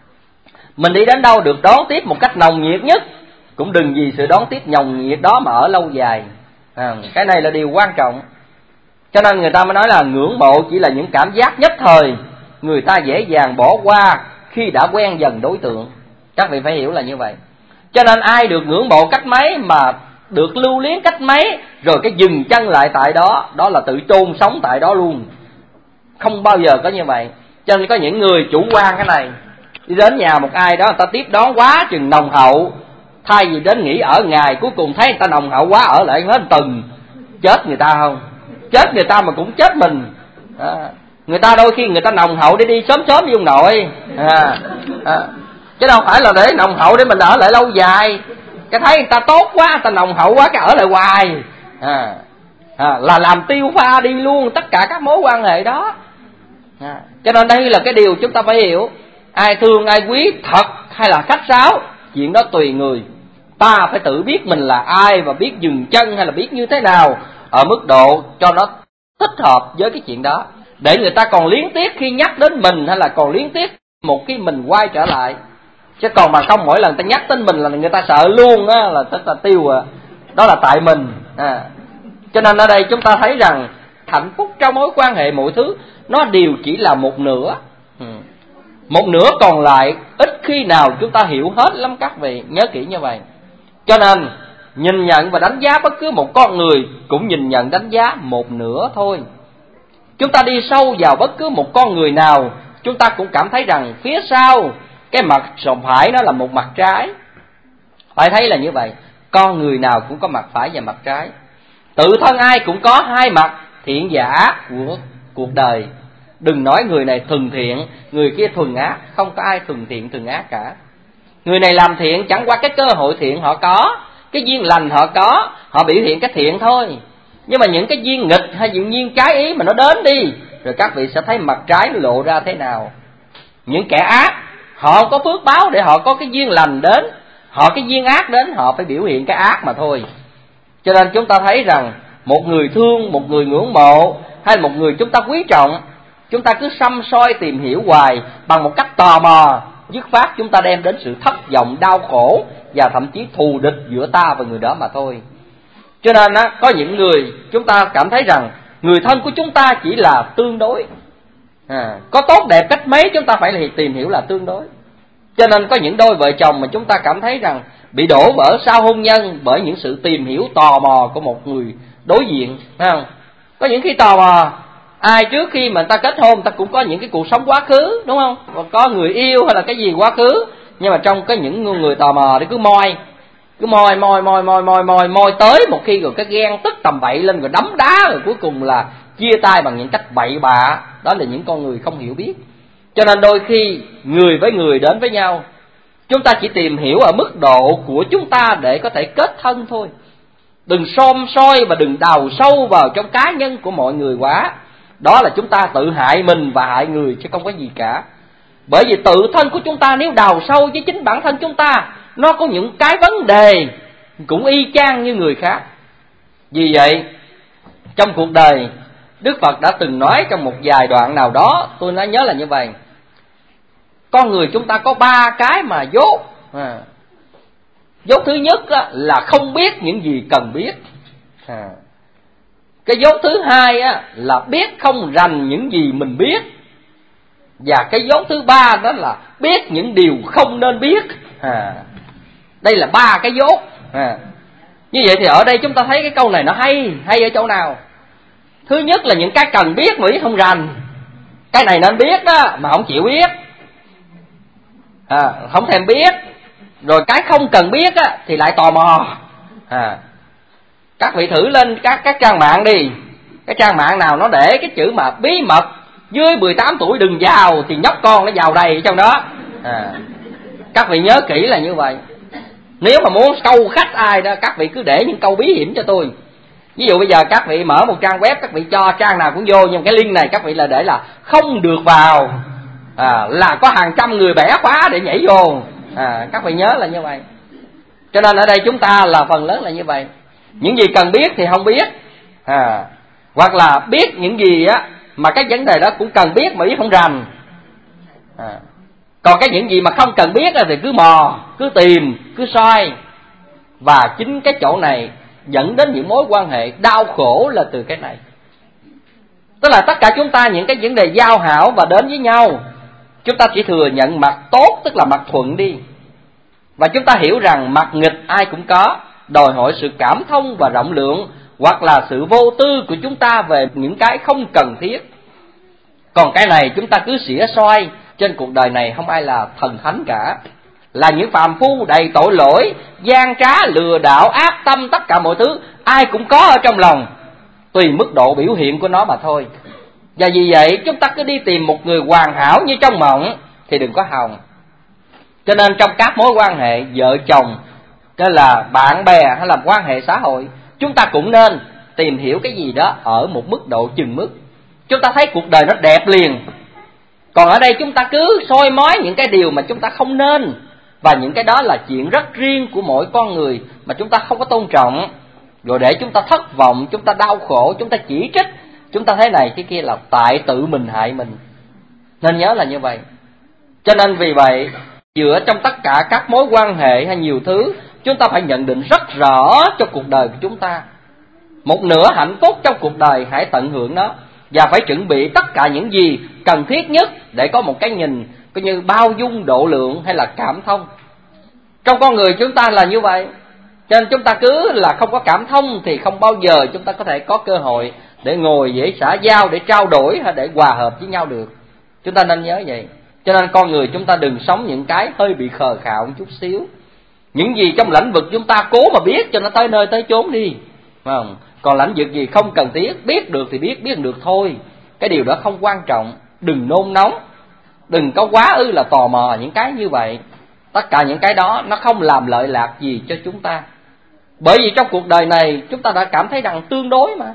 mình đi đến đâu được đón tiếp một cách nồng nhiệt nhất, cũng đừng vì sự đón tiếp nồng nhiệt đó mà ở lâu dài. à, Cái này là điều quan trọng. Cho nên người ta mới nói là ngưỡng mộ chỉ là những cảm giác nhất thời, người ta dễ dàng bỏ qua khi đã quen dần đối tượng. Các vị phải hiểu là như vậy. Cho nên ai được ngưỡng mộ cách mấy mà được lưu luyến cách mấy, rồi cái dừng chân lại tại đó, đó là tự chôn sống tại đó luôn. Không bao giờ có như vậy. Cho nên có những người chủ quan cái này, đi đến nhà một ai đó, người ta tiếp đón quá chừng nồng hậu, thay vì đến nghỉ ở ngày, cuối cùng thấy người ta nồng hậu quá, ở lại hết tuần. Chết người ta không? Chết người ta mà cũng chết mình. à, Người ta đôi khi người ta nồng hậu để đi sớm sớm với ông nội, à, à, chứ đâu phải là để nồng hậu để mình ở lại lâu dài. Cái thấy người ta tốt quá, người ta nồng hậu quá, cái ở lại hoài, à, à, là làm tiêu pha đi luôn tất cả các mối quan hệ đó. à, Cho nên đây là cái điều chúng ta phải hiểu. Ai thương ai quý, thật hay là khách sáo, chuyện đó tùy người. Ta phải tự biết mình là ai, và biết dừng chân hay là biết như thế nào, ở mức độ cho nó thích hợp với cái chuyện đó, để người ta còn liếng tiếc khi nhắc đến mình, hay là còn liếng tiếc một khi mình quay trở lại. Chứ còn mà không mỗi lần ta nhắc đến mình là người ta sợ luôn á, là tức là tiêu à. Đó là tại mình. à. Cho nên ở đây chúng ta thấy rằng hạnh phúc trong mối quan hệ mọi thứ nó đều chỉ là một nửa. ừ. một nửa còn lại ít khi nào chúng ta hiểu hết lắm các vị, nhớ kỹ như vậy. Cho nên nhìn nhận và đánh giá bất cứ một con người cũng nhìn nhận đánh giá một nửa thôi. Chúng ta đi sâu vào bất cứ một con người nào, chúng ta cũng cảm thấy rằng phía sau cái mặt phải nó là một mặt trái. Phải thấy là như vậy, con người nào cũng có mặt phải và mặt trái. Tự thân ai cũng có hai mặt thiện và ác của cuộc đời. Đừng nói người này thuần thiện, người kia thuần ác, không có ai thuần thiện thuần ác cả. Người này làm thiện chẳng qua cái cơ hội thiện họ có, cái duyên lành họ có, họ biểu hiện cái thiện thôi. Nhưng mà những cái duyên nghịch hay những duyên trái ý mà nó đến đi, rồi các vị sẽ thấy mặt trái nó lộ ra thế nào. Những kẻ ác, họ có phước báo để họ có cái duyên lành đến, họ cái duyên ác đến, họ phải biểu hiện cái ác mà thôi. Cho nên chúng ta thấy rằng một người thương, một người ngưỡng mộ, hay một người chúng ta quý trọng, chúng ta cứ săm soi tìm hiểu hoài bằng một cách tò mò, dứt phát chúng ta đem đến sự thất vọng, đau khổ và thậm chí thù địch giữa ta và người đó mà thôi. Cho nên á, có những người chúng ta cảm thấy rằng người thân của chúng ta chỉ là tương đối, à, có tốt đẹp cách mấy chúng ta phải tìm hiểu là tương đối. Cho nên có những đôi vợ chồng mà chúng ta cảm thấy rằng bị đổ vỡ sau hôn nhân bởi những sự tìm hiểu tò mò của một người đối diện, phải không? Có những khi tò mò, ai trước khi mà ta kết hôn ta cũng có những cái cuộc sống quá khứ, đúng không? Và có người yêu hay là cái gì quá khứ, nhưng mà trong cái những người tò mò thì cứ moi, cứ moi moi moi moi moi moi moi tới một khi rồi cái ghen tức tầm bậy lên rồi đấm đá, rồi cuối cùng là chia tay bằng những cách bậy bạ. Đó là những con người không hiểu biết. Cho nên đôi khi người với người đến với nhau, chúng ta chỉ tìm hiểu ở mức độ của chúng ta để có thể kết thân thôi. Đừng xom soi và đừng đào sâu vào trong cá nhân của mọi người quá. Đó là chúng ta tự hại mình và hại người chứ không có gì cả. Bởi vì tự thân của chúng ta nếu đào sâu với chính bản thân chúng ta, nó có những cái vấn đề cũng y chang như người khác. Vì vậy trong cuộc đời, Đức Phật đã từng nói trong một vài đoạn nào đó, tôi nói nhớ là như vậy: con người chúng ta có ba cái mà dốt. à, Dốt thứ nhất á, là không biết những gì cần biết. à, Cái dốt thứ hai á, là biết không rành những gì mình biết. Và cái dốt thứ ba đó là biết những điều không nên biết. à, Đây là ba cái dốt. à, Như vậy thì ở đây chúng ta thấy cái câu này nó hay. Hay ở chỗ nào? Thứ nhất là những cái cần biết mà biết không rành. Cái này nên biết đó mà không chịu biết, à, không thèm biết. Rồi cái không cần biết á, thì lại tò mò. à, Các vị thử lên các, các trang mạng đi. Cái trang mạng nào nó để cái chữ mà bí mật dưới mười tám tuổi đừng vào, thì nhóc con nó vào đầy trong đó. à, Các vị nhớ kỹ là như vậy. Nếu mà muốn câu khách ai đó, các vị cứ để những câu bí hiểm cho tôi. Ví dụ bây giờ các vị mở một trang web, các vị cho trang nào cũng vô, nhưng cái link này các vị là để là không được vào, à, là có hàng trăm người bẻ khóa để nhảy vô. à, Các vị nhớ là như vậy. Cho nên ở đây chúng ta là phần lớn là như vậy. Những gì cần biết thì không biết, à, hoặc là biết những gì á mà cái vấn đề đó cũng cần biết mà biết không rành. à, Còn cái những gì mà không cần biết thì cứ mò, cứ tìm, cứ soi. Và chính cái chỗ này dẫn đến những mối quan hệ đau khổ là từ cái này. Tức là tất cả chúng ta những cái vấn đề giao hảo và đến với nhau, chúng ta chỉ thừa nhận mặt tốt, tức là mặt thuận đi. Và chúng ta hiểu rằng mặt nghịch ai cũng có, đòi hỏi sự cảm thông và rộng lượng, hoặc là sự vô tư của chúng ta về những cái không cần thiết. Còn cái này chúng ta cứ xỉa xoay. Trên cuộc đời này không ai là thần thánh cả, là những phàm phu đầy tội lỗi, gian trá, lừa đảo, ác tâm, tất cả mọi thứ ai cũng có ở trong lòng, tùy mức độ biểu hiện của nó mà thôi. Và vì vậy chúng ta cứ đi tìm một người hoàn hảo như trong mộng thì đừng có hòng. Cho nên trong các mối quan hệ vợ chồng, hay là bạn bè, hay là quan hệ xã hội, chúng ta cũng nên tìm hiểu cái gì đó ở một mức độ chừng mức. Chúng ta thấy cuộc đời nó đẹp liền. Còn ở đây chúng ta cứ soi mói những cái điều mà chúng ta không nên, và những cái đó là chuyện rất riêng của mỗi con người mà chúng ta không có tôn trọng. Rồi để chúng ta thất vọng, chúng ta đau khổ, chúng ta chỉ trích, chúng ta thấy này cái kia là tại tự mình hại mình. Nên nhớ là như vậy. Cho nên vì vậy, giữa trong tất cả các mối quan hệ hay nhiều thứ, chúng ta phải nhận định rất rõ cho cuộc đời của chúng ta. Một nửa hạnh phúc trong cuộc đời hãy tận hưởng nó. và phải chuẩn bị tất cả những gì cần thiết nhất để có một cái nhìn coi như bao dung, độ lượng hay là cảm thông. Trong con người chúng ta là như vậy, cho nên chúng ta cứ là không có cảm thông thì không bao giờ chúng ta có thể có cơ hội để ngồi dễ xã giao, để trao đổi hay để hòa hợp với nhau được. Chúng ta nên nhớ vậy. Cho nên con người chúng ta đừng sống những cái hơi bị khờ khạo một chút xíu. Những gì trong lĩnh vực chúng ta cố mà biết cho nó tới nơi tới chốn đi, phải không? Còn lĩnh vực gì không cần thiết, biết được thì biết, biết được thôi. Cái điều đó không quan trọng. Đừng nôn nóng, đừng có quá ư là tò mò những cái như vậy. Tất cả những cái đó nó không làm lợi lạc gì cho chúng ta. Bởi vì trong cuộc đời này chúng ta đã cảm thấy rằng tương đối mà.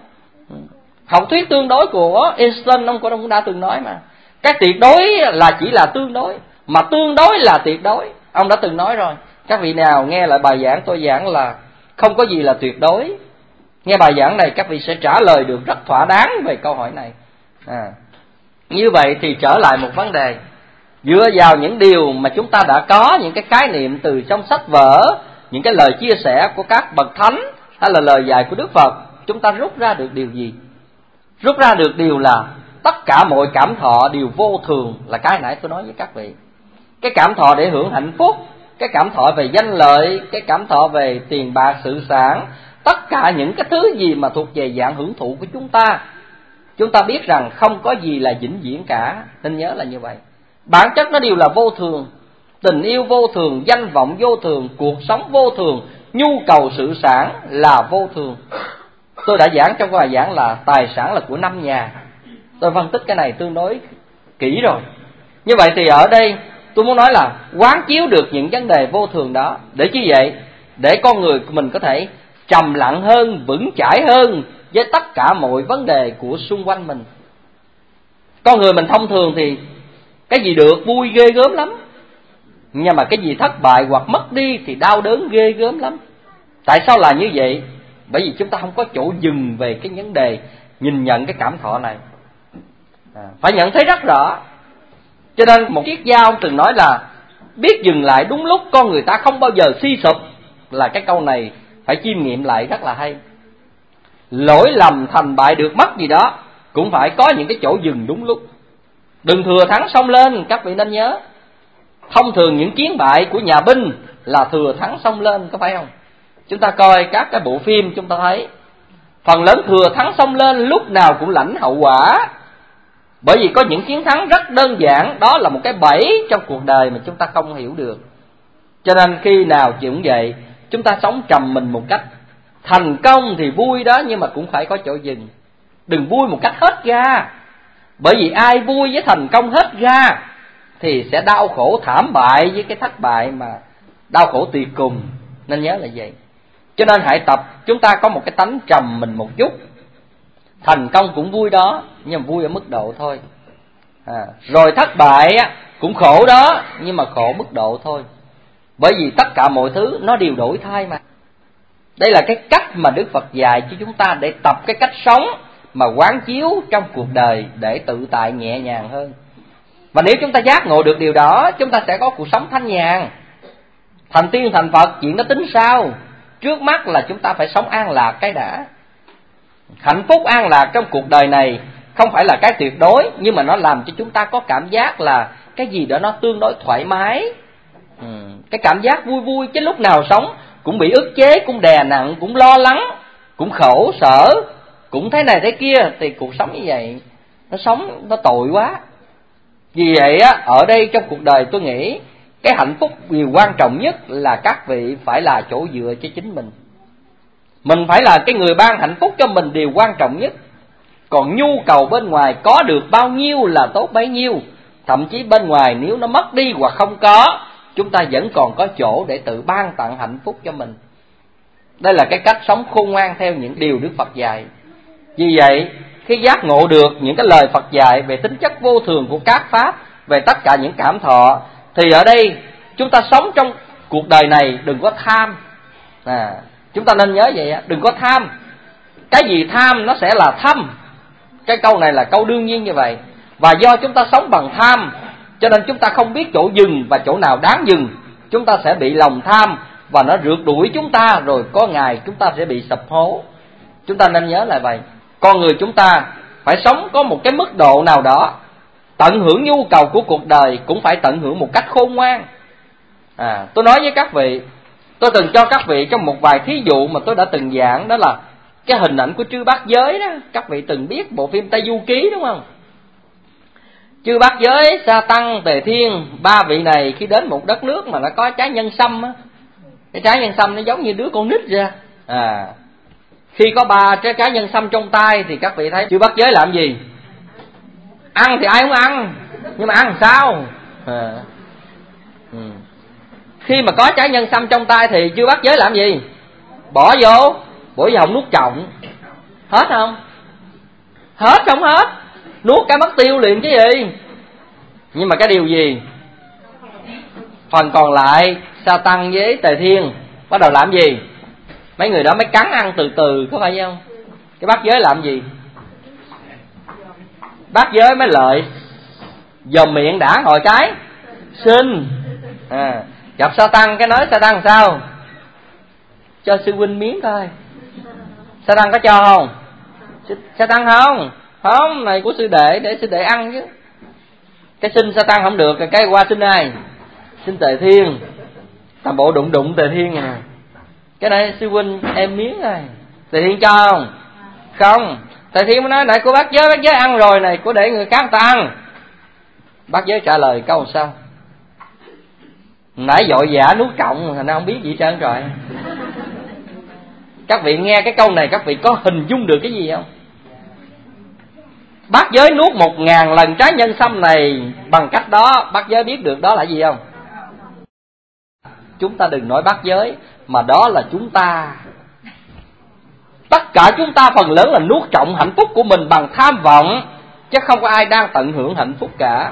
Học thuyết tương đối của Einstein ông cũng đã từng nói mà. Cái tuyệt đối là chỉ là tương đối, mà tương đối là tuyệt đối. Ông đã từng nói rồi. Các vị nào nghe lại bài giảng tôi giảng là không có gì là tuyệt đối, nghe bài giảng này các vị sẽ trả lời được rất thỏa đáng về câu hỏi này. À, như vậy thì trở lại một vấn đề, dựa vào những điều mà chúng ta đã có, những cái khái niệm từ trong sách vở, những cái lời chia sẻ của các bậc thánh hay là lời dạy của Đức Phật, chúng ta rút ra được điều gì? Rút ra được điều là tất cả mọi cảm thọ đều vô thường, là cái nãy tôi nói với các vị. Cái cảm thọ để hưởng hạnh phúc, cái cảm thọ về danh lợi, cái cảm thọ về tiền bạc sự sản, tất cả những cái thứ gì mà thuộc về dạng hưởng thụ của chúng ta, chúng ta biết rằng không có gì là vĩnh viễn cả, nên nhớ là như vậy. Bản chất nó đều là vô thường. Tình yêu vô thường, danh vọng vô thường, cuộc sống vô thường, nhu cầu sự sản là vô thường. Tôi đã giảng trong bài giảng là tài sản là của năm nhà. Tôi phân tích cái này tương đối kỹ rồi. Như vậy thì ở đây tôi muốn nói là quán chiếu được những vấn đề vô thường đó. Để chi vậy? Để con người của mình có thể trầm lặng hơn, vững chãi hơn với tất cả mọi vấn đề của xung quanh mình. Con người mình thông thường thì cái gì được vui ghê gớm lắm, nhưng mà cái gì thất bại hoặc mất đi thì đau đớn ghê gớm lắm. Tại sao là như vậy? Bởi vì chúng ta không có chỗ dừng về cái vấn đề nhìn nhận cái cảm thọ này. À, phải nhận thấy rất rõ. Cho nên một triết gia ông từng nói là biết dừng lại đúng lúc con người ta không bao giờ suy sụp, là cái câu này phải chiêm nghiệm lại rất là hay. Lỗi lầm thành bại được mất gì đó cũng phải có những cái chỗ dừng đúng lúc. Đừng thừa thắng xông lên, các vị nên nhớ. Thông thường những chiến bại của nhà binh là thừa thắng xông lên, có phải không? Chúng ta coi các cái bộ phim chúng ta thấy phần lớn thừa thắng xông lên lúc nào cũng lãnh hậu quả. Bởi vì có những chiến thắng rất đơn giản, đó là một cái bẫy trong cuộc đời mà chúng ta không hiểu được. Cho nên khi nào cũng vậy, chúng ta sống trầm mình một cách thành công thì vui đó, nhưng mà cũng phải có chỗ dừng. Đừng vui một cách hết ga. Bởi vì ai vui với thành công hết ga thì sẽ đau khổ thảm bại với cái thất bại, mà đau khổ tuyệt cùng. Nên nhớ là vậy. Cho nên hãy tập chúng ta có một cái tánh trầm mình một chút. Thành công cũng vui đó, nhưng mà vui ở mức độ thôi. À, rồi thất bại cũng khổ đó, nhưng mà khổ mức độ thôi. Bởi vì tất cả mọi thứ nó đều đổi thay mà. Đây là cái cách mà Đức Phật dạy cho chúng ta để tập cái cách sống mà quán chiếu trong cuộc đời để tự tại nhẹ nhàng hơn. Và nếu chúng ta giác ngộ được điều đó, chúng ta sẽ có cuộc sống thanh nhàn. Thành tiên thành Phật chuyện đó tính sao? Trước mắt là chúng ta phải sống an lạc cái đã. Hạnh phúc an lạc trong cuộc đời này không phải là cái tuyệt đối, nhưng mà nó làm cho chúng ta có cảm giác là cái gì đó nó tương đối thoải mái. ừ, Cái cảm giác vui vui, chứ lúc nào sống cũng bị ức chế, cũng đè nặng, cũng lo lắng, cũng khổ sở, cũng thế này thế kia, thì cuộc sống như vậy nó sống nó tội quá. Vì vậy á, ở đây trong cuộc đời tôi nghĩ cái hạnh phúc điều quan trọng nhất là các vị phải là chỗ dựa cho chính mình. Mình phải là cái người ban hạnh phúc cho mình, điều quan trọng nhất. Còn nhu cầu bên ngoài có được bao nhiêu là tốt bấy nhiêu. Thậm chí bên ngoài nếu nó mất đi hoặc không có, chúng ta vẫn còn có chỗ để tự ban tặng hạnh phúc cho mình. Đây là cái cách sống khôn ngoan theo những điều Đức Phật dạy. Vì vậy, khi giác ngộ được những cái lời Phật dạy về tính chất vô thường của các pháp, về tất cả những cảm thọ, thì ở đây chúng ta sống trong cuộc đời này đừng có tham. À, chúng ta nên nhớ vậy á, đừng có tham. Cái gì tham nó sẽ là thâm. Cái câu này là câu đương nhiên như vậy. Và do chúng ta sống bằng tham, cho nên chúng ta không biết chỗ dừng và chỗ nào đáng dừng. Chúng ta sẽ bị lòng tham và nó rượt đuổi chúng ta, rồi có ngày chúng ta sẽ bị sập hố. Chúng ta nên nhớ là vậy. Con người chúng ta phải sống có một cái mức độ nào đó. Tận hưởng nhu cầu của cuộc đời cũng phải tận hưởng một cách khôn ngoan. À, tôi nói với các vị, tôi từng cho các vị trong một vài thí dụ mà tôi đã từng giảng, đó là cái hình ảnh của Chư Bát Giới đó. Các vị từng biết bộ phim Tây Du Ký đúng không? Chư Bát Giới, Sa Tăng, Tề Thiên, ba vị này khi đến một đất nước mà nó có trái nhân sâm á, cái trái nhân sâm nó giống như đứa con nít ra. À, khi có ba trái trái nhân sâm trong tay thì các vị thấy Chư Bát Giới làm gì? Ăn thì ai không ăn, nhưng mà ăn làm sao? À, ừ. Khi mà có trái nhân sâm trong tay thì Chư Bát Giới làm gì? Bỏ vô, bỏ vô họng nuốt trọng. Hết không? Hết không hết. Nuốt cái mất tiêu liền chứ gì. Nhưng mà cái điều gì? Phần còn lại Sa Tăng với Tề Thiên bắt đầu làm gì? Mấy người đó mới cắn ăn từ từ, có phải không? Cái Bát Giới làm gì? Bát Giới mới lợi dòm miệng đã hồi cái xin. À, gặp Sa Tăng cái nói Sa Tăng sao? Cho sư huynh miếng coi. Sa Tăng có cho không? Sa Tăng không? Không, này của sư đệ, để sư đệ ăn chứ. Cái xin Sa Tăng không được, cái qua xin ai? Xin Tề Thiên. Tạm bộ đụng đụng Tề Thiên à. Cái này sư huynh em miếng rồi. Tề Thiên cho không? Không. Tề Thiên mới nói này của Bát Giới, Bát Giới ăn rồi này, của để người khác người ta ăn. Bát Giới trả lời câu sao? Nãy vội vã nuốt trọng, thành ra không biết gì trơn rồi. Các vị nghe cái câu này các vị có hình dung được cái gì không? Bát Giới nuốt một ngàn lần trái nhân sâm này bằng cách đó, Bát Giới biết được đó là gì không? Chúng ta đừng nói Bát Giới, mà đó là chúng ta. Tất cả chúng ta phần lớn là nuốt trọng hạnh phúc của mình bằng tham vọng, chứ không có ai đang tận hưởng hạnh phúc cả.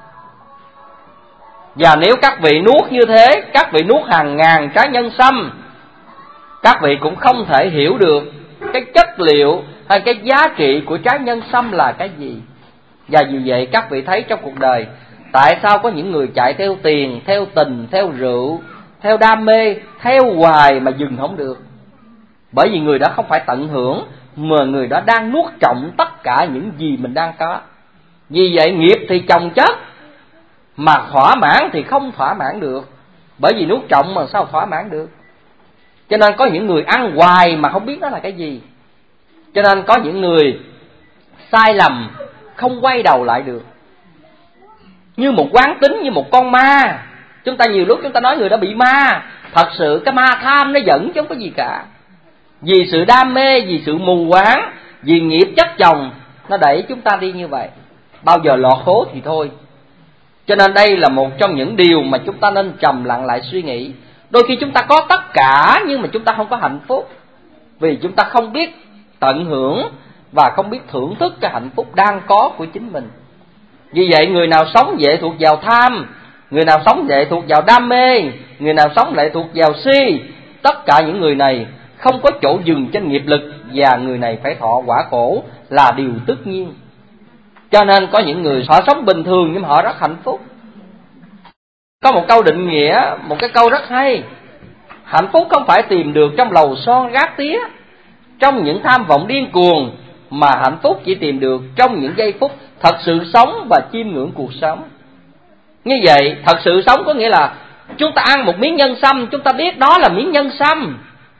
Và nếu các vị nuốt như thế, các vị nuốt hàng ngàn trái nhân sâm, các vị cũng không thể hiểu được cái chất liệu hay cái giá trị của trái nhân sâm là cái gì. Và vì vậy các vị thấy trong cuộc đời, tại sao có những người chạy theo tiền, theo tình, theo rượu, theo đam mê, theo hoài mà dừng không được? Bởi vì người đó không phải tận hưởng, mà người đó đang nuốt trọn tất cả những gì mình đang có. Vì vậy nghiệp thì chồng chất, mà thỏa mãn thì không thỏa mãn được. Bởi vì nuốt trọn mà sao thỏa mãn được. Cho nên có những người ăn hoài mà không biết đó là cái gì. Cho nên có những người sai lầm không quay đầu lại được, như một quán tính, như một con ma. Chúng ta nhiều lúc chúng ta nói người đó bị ma. Thật sự cái ma tham nó dẫn chứ không có gì cả. Vì sự đam mê, vì sự mù quáng, vì nghiệp chất chồng, nó đẩy chúng ta đi như vậy. Bao giờ lọt hố thì thôi. Cho nên đây là một trong những điều mà chúng ta nên trầm lặng lại suy nghĩ. Đôi khi chúng ta có tất cả nhưng mà chúng ta không có hạnh phúc, vì chúng ta không biết tận hưởng và không biết thưởng thức cái hạnh phúc đang có của chính mình. Vì vậy người nào sống lệ thuộc vào tham, người nào sống lệ thuộc vào đam mê, người nào sống lệ thuộc vào si, tất cả những người này không có chỗ dừng trên nghiệp lực, và người này phải thọ quả khổ là điều tất nhiên. Cho nên có những người họ sống bình thường nhưng mà họ rất hạnh phúc. Có một câu định nghĩa, một cái câu rất hay: hạnh phúc không phải tìm được trong lầu son gác tía, trong những tham vọng điên cuồng, mà hạnh phúc chỉ tìm được trong những giây phút thật sự sống và chiêm ngưỡng cuộc sống. Như vậy, thật sự sống có nghĩa là chúng ta ăn một miếng nhân sâm, chúng ta biết đó là miếng nhân sâm,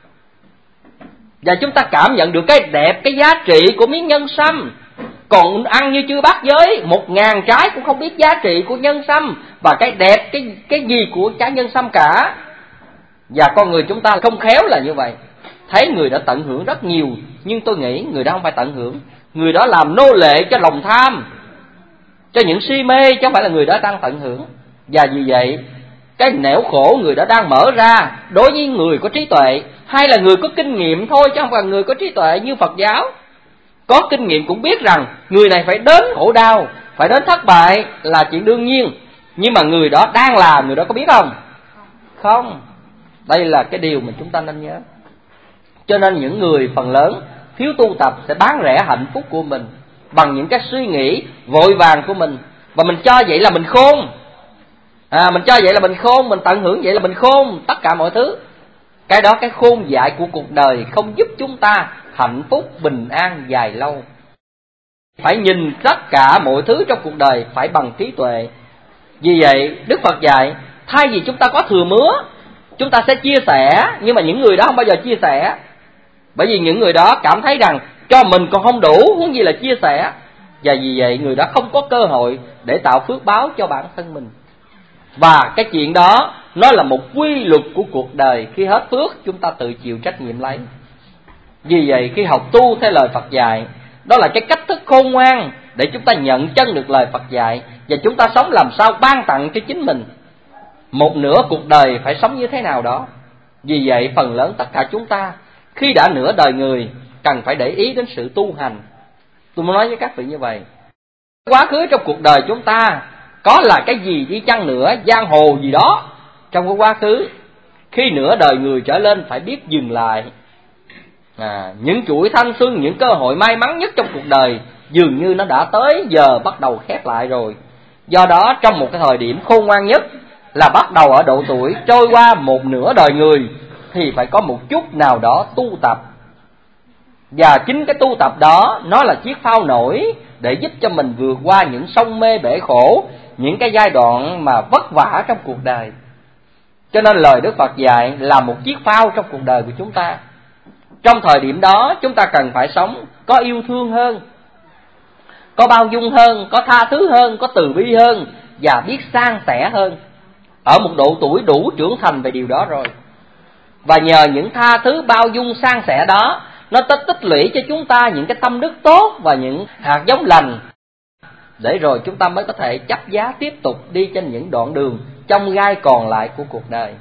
và chúng ta cảm nhận được cái đẹp, cái giá trị của miếng nhân sâm. Còn ăn như Chư Bát Giới, một ngàn trái cũng không biết giá trị của nhân sâm và cái đẹp, cái cái gì của trái nhân sâm cả. Và con người chúng ta không khéo là như vậy. Thấy người đã tận hưởng rất nhiều, nhưng tôi nghĩ người đó không phải tận hưởng. Người đó làm nô lệ cho lòng tham, cho những si mê, chứ không phải là người đó đang tận hưởng. Và vì vậy, cái nẻo khổ người đó đang mở ra đối với người có trí tuệ, hay là người có kinh nghiệm thôi, chứ không phải người có trí tuệ như Phật giáo. Có kinh nghiệm cũng biết rằng người này phải đến khổ đau, phải đến thất bại là chuyện đương nhiên. Nhưng mà người đó đang làm, người đó có biết không? Không. Đây là cái điều mà chúng ta nên nhớ. Cho nên những người phần lớn thiếu tu tập sẽ bán rẻ hạnh phúc của mình bằng những cái suy nghĩ vội vàng của mình. Và mình cho vậy là mình khôn. À, mình cho vậy là mình khôn, mình tận hưởng vậy là mình khôn tất cả mọi thứ. Cái đó, cái khôn dại của cuộc đời không giúp chúng ta hạnh phúc bình an dài lâu. phải nhìn tất cả mọi thứ trong cuộc đời phải bằng trí tuệ. Vì vậy Đức Phật dạy, thay vì chúng ta có thừa mứa, chúng ta sẽ chia sẻ, nhưng mà những người đó không bao giờ chia sẻ. Bởi vì những người đó cảm thấy rằng cho mình còn không đủ, huống gì là chia sẻ. Và vì vậy người đó không có cơ hội để tạo phước báo cho bản thân mình. Và cái chuyện đó nó là một quy luật của cuộc đời. Khi hết phước chúng ta tự chịu trách nhiệm lấy. Vì vậy khi học tu theo lời Phật dạy, đó là cái cách thức khôn ngoan để chúng ta nhận chân được lời Phật dạy, và chúng ta sống làm sao ban tặng cho chính mình. Một nửa cuộc đời phải sống như thế nào đó. Vì vậy phần lớn tất cả chúng ta khi đã nửa đời người cần phải để ý đến sự tu hành. Tôi muốn nói với các vị như vậy. Quá khứ trong cuộc đời chúng ta có là cái gì đi chăng nữa, giang hồ gì đó trong cái quá khứ, khi nửa đời người trở lên phải biết dừng lại. À, những chuỗi thanh xuân, những cơ hội may mắn nhất trong cuộc đời dường như nó đã tới giờ bắt đầu khép lại rồi. Do đó trong một cái thời điểm khôn ngoan nhất là bắt đầu ở độ tuổi trôi qua một nửa đời người thì phải có một chút nào đó tu tập. Và chính cái tu tập đó nó là chiếc phao nổi để giúp cho mình vượt qua những sông mê bể khổ, những cái giai đoạn mà vất vả trong cuộc đời. Cho nên lời Đức Phật dạy là một chiếc phao trong cuộc đời của chúng ta. Trong thời điểm đó chúng ta cần phải sống có yêu thương hơn, có bao dung hơn, có tha thứ hơn, có từ bi hơn và biết san sẻ hơn. Ở một độ tuổi đủ trưởng thành về điều đó rồi. Và nhờ những tha thứ, bao dung, san sẻ đó, nó tích tích lũy cho chúng ta những cái tâm đức tốt và những hạt giống lành, để rồi chúng ta mới có thể chấp giá tiếp tục đi trên những đoạn đường trong gai còn lại của cuộc đời.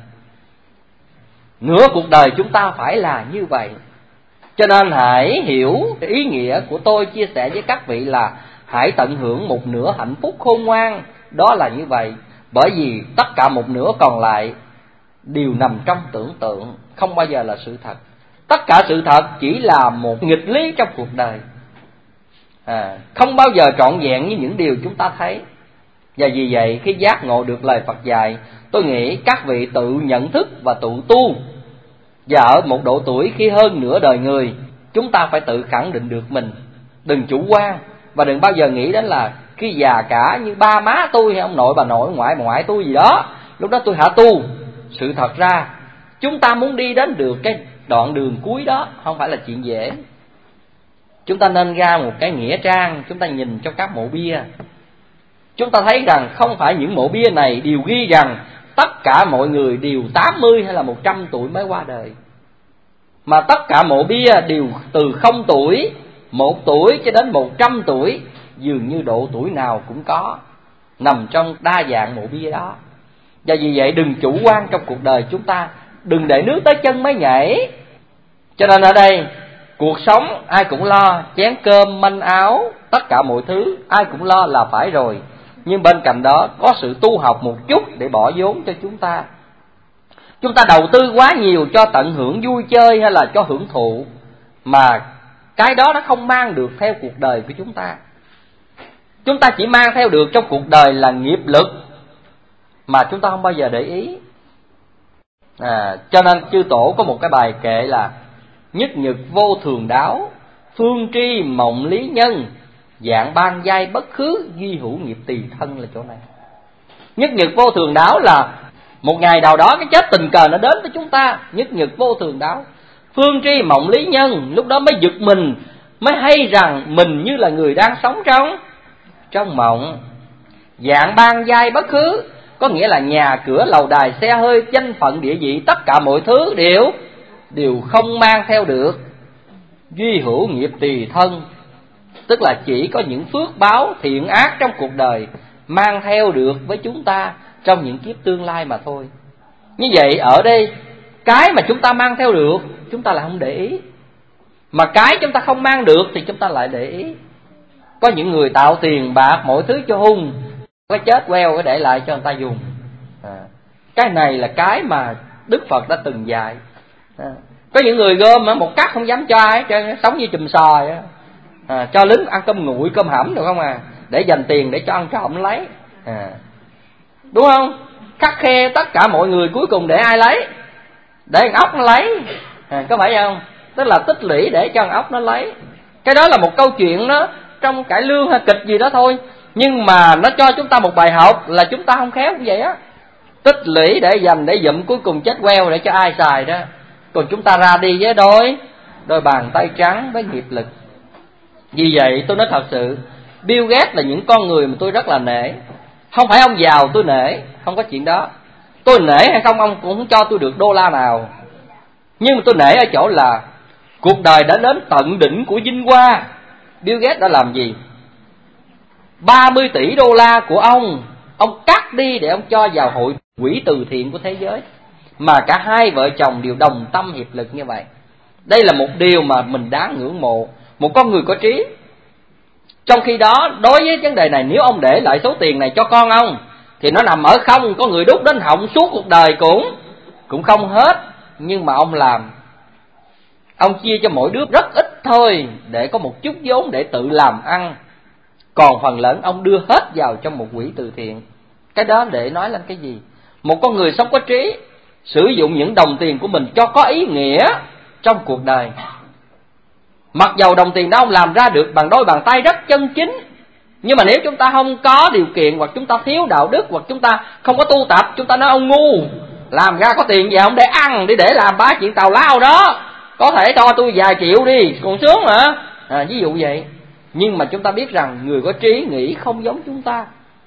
Nửa cuộc đời chúng ta phải là như vậy. Cho nên hãy hiểu ý nghĩa của tôi chia sẻ với các vị là hãy tận hưởng một nửa hạnh phúc khôn ngoan. Đó là như vậy. Bởi vì tất cả một nửa còn lại đều nằm trong tưởng tượng, không bao giờ là sự thật. Tất cả sự thật chỉ là một nghịch lý trong cuộc đời, à, không bao giờ trọn vẹn như những điều chúng ta thấy. Và vì vậy khi giác ngộ được lời Phật dạy, tôi nghĩ các vị tự nhận thức và tự tu. Và ở một độ tuổi khi hơn nửa đời người, chúng ta phải tự khẳng định được mình. Đừng chủ quan và đừng bao giờ nghĩ đến là khi già cả như ba má tôi hay ông nội bà nội ngoại bà ngoại tôi gì đó, lúc đó tôi hả tu. Sự thật ra chúng ta muốn đi đến được cái đoạn đường cuối đó không phải là chuyện dễ. Chúng ta nên ra một cái nghĩa trang, chúng ta nhìn trong các mộ bia, chúng ta thấy rằng không phải những mộ bia này đều ghi rằng tất cả mọi người đều tám mươi hay là một trăm tuổi mới qua đời, mà tất cả mộ bia đều từ không tuổi, một tuổi cho đến một trăm tuổi, dường như độ tuổi nào cũng có, nằm trong đa dạng mộ bia đó. Và vì vậy đừng chủ quan trong cuộc đời chúng ta, đừng để nước tới chân mới nhảy. Cho nên ở đây cuộc sống ai cũng lo, chén cơm manh áo, tất cả mọi thứ ai cũng lo là phải rồi. Nhưng bên cạnh đó có sự tu học một chút để bỏ vốn cho chúng ta. Chúng ta đầu tư quá nhiều cho tận hưởng vui chơi hay là cho hưởng thụ, mà cái đó nó không mang được theo cuộc đời của chúng ta. Chúng ta chỉ mang theo được trong cuộc đời là nghiệp lực mà chúng ta không bao giờ để ý. À, cho nên chư tổ có một cái bài kệ là nhất nhật vô thường đáo, phương tri mộng lý nhân, dạng ban giai bất khứ, duy hữu nghiệp tỳ thân là chỗ này. Nhất nhật vô thường đáo là một ngày nào đó cái chết tình cờ nó đến với chúng ta. Nhất nhật vô thường đáo, phương tri mộng lý nhân, lúc đó mới giật mình, mới hay rằng mình như là người đang sống trong trong mộng. Dạng ban giai bất khứ, có nghĩa là nhà cửa lầu đài xe hơi danh phận địa vị, tất cả mọi thứ đều đều không mang theo được. Duy hữu nghiệp tỳ thân, tức là chỉ có những phước báo thiện ác trong cuộc đời mang theo được với chúng ta trong những kiếp tương lai mà thôi. Như vậy ở đây cái mà chúng ta mang theo được chúng ta lại không để ý, mà cái chúng ta không mang được thì chúng ta lại để ý. Có những người tạo tiền bạc mọi thứ cho hung, cái chết queo cái để lại cho người ta dùng. À, cái này là cái mà Đức Phật đã từng dạy. À, có những người gom một cắt không dám cho ai, sống như chùm sò vậy. À, cho lính ăn cơm nguội cơm hẩm được không à, để dành tiền để cho ăn trộm lấy. À, đúng không? Khắt khe tất cả mọi người, cuối cùng để ai lấy? Để con ốc nó lấy. À, có phải không? Tức là tích lũy để cho con ốc nó lấy. Cái đó là một câu chuyện đó trong cải lương hay kịch gì đó thôi, nhưng mà nó cho chúng ta một bài học là chúng ta không khéo cũng vậy á, tích lũy để dành để dụm, cuối cùng chết queo để cho ai xài đó. Còn chúng ta ra đi với đôi đôi bàn tay trắng với nghiệp lực. Vì vậy tôi nói thật sự, Bill Gates là những con người mà tôi rất là nể. Không phải ông giàu tôi nể, không có chuyện đó. Tôi nể hay không ông cũng không cho tôi được đô la nào. Nhưng mà tôi nể ở chỗ là cuộc đời đã đến tận đỉnh của vinh hoa. Bill Gates đã làm gì? ba mươi tỷ đô la của ông, ông cắt đi để ông cho vào hội quỹ từ thiện của thế giới. Mà cả hai vợ chồng đều đồng tâm hiệp lực như vậy. Đây là một điều mà mình đáng ngưỡng mộ, một con người có trí. Trong khi đó, đối với vấn đề này, nếu ông để lại số tiền này cho con ông thì nó nằm ở không, có người đút đến họng suốt cuộc đời cũng cũng không hết. Nhưng mà ông làm, ông chia cho mỗi đứa rất ít thôi, để có một chút vốn để tự làm ăn. Còn phần lớn ông đưa hết vào trong một quỹ từ thiện. Cái đó để nói lên cái gì? Một con người sống có trí, sử dụng những đồng tiền của mình cho có ý nghĩa trong cuộc đời. Mặc dầu đồng tiền đó ông làm ra được bằng đôi bàn tay rất chân chính, nhưng mà nếu chúng ta không có điều kiện, hoặc chúng ta thiếu đạo đức, hoặc chúng ta không có tu tập, chúng ta nói ông ngu, làm ra có tiền gì không để ăn, để để làm bá chuyện tào lao đó, có thể cho tôi vài triệu đi còn sướng mà, à, ví dụ vậy. Nhưng mà chúng ta biết rằng người có trí nghĩ không giống chúng ta.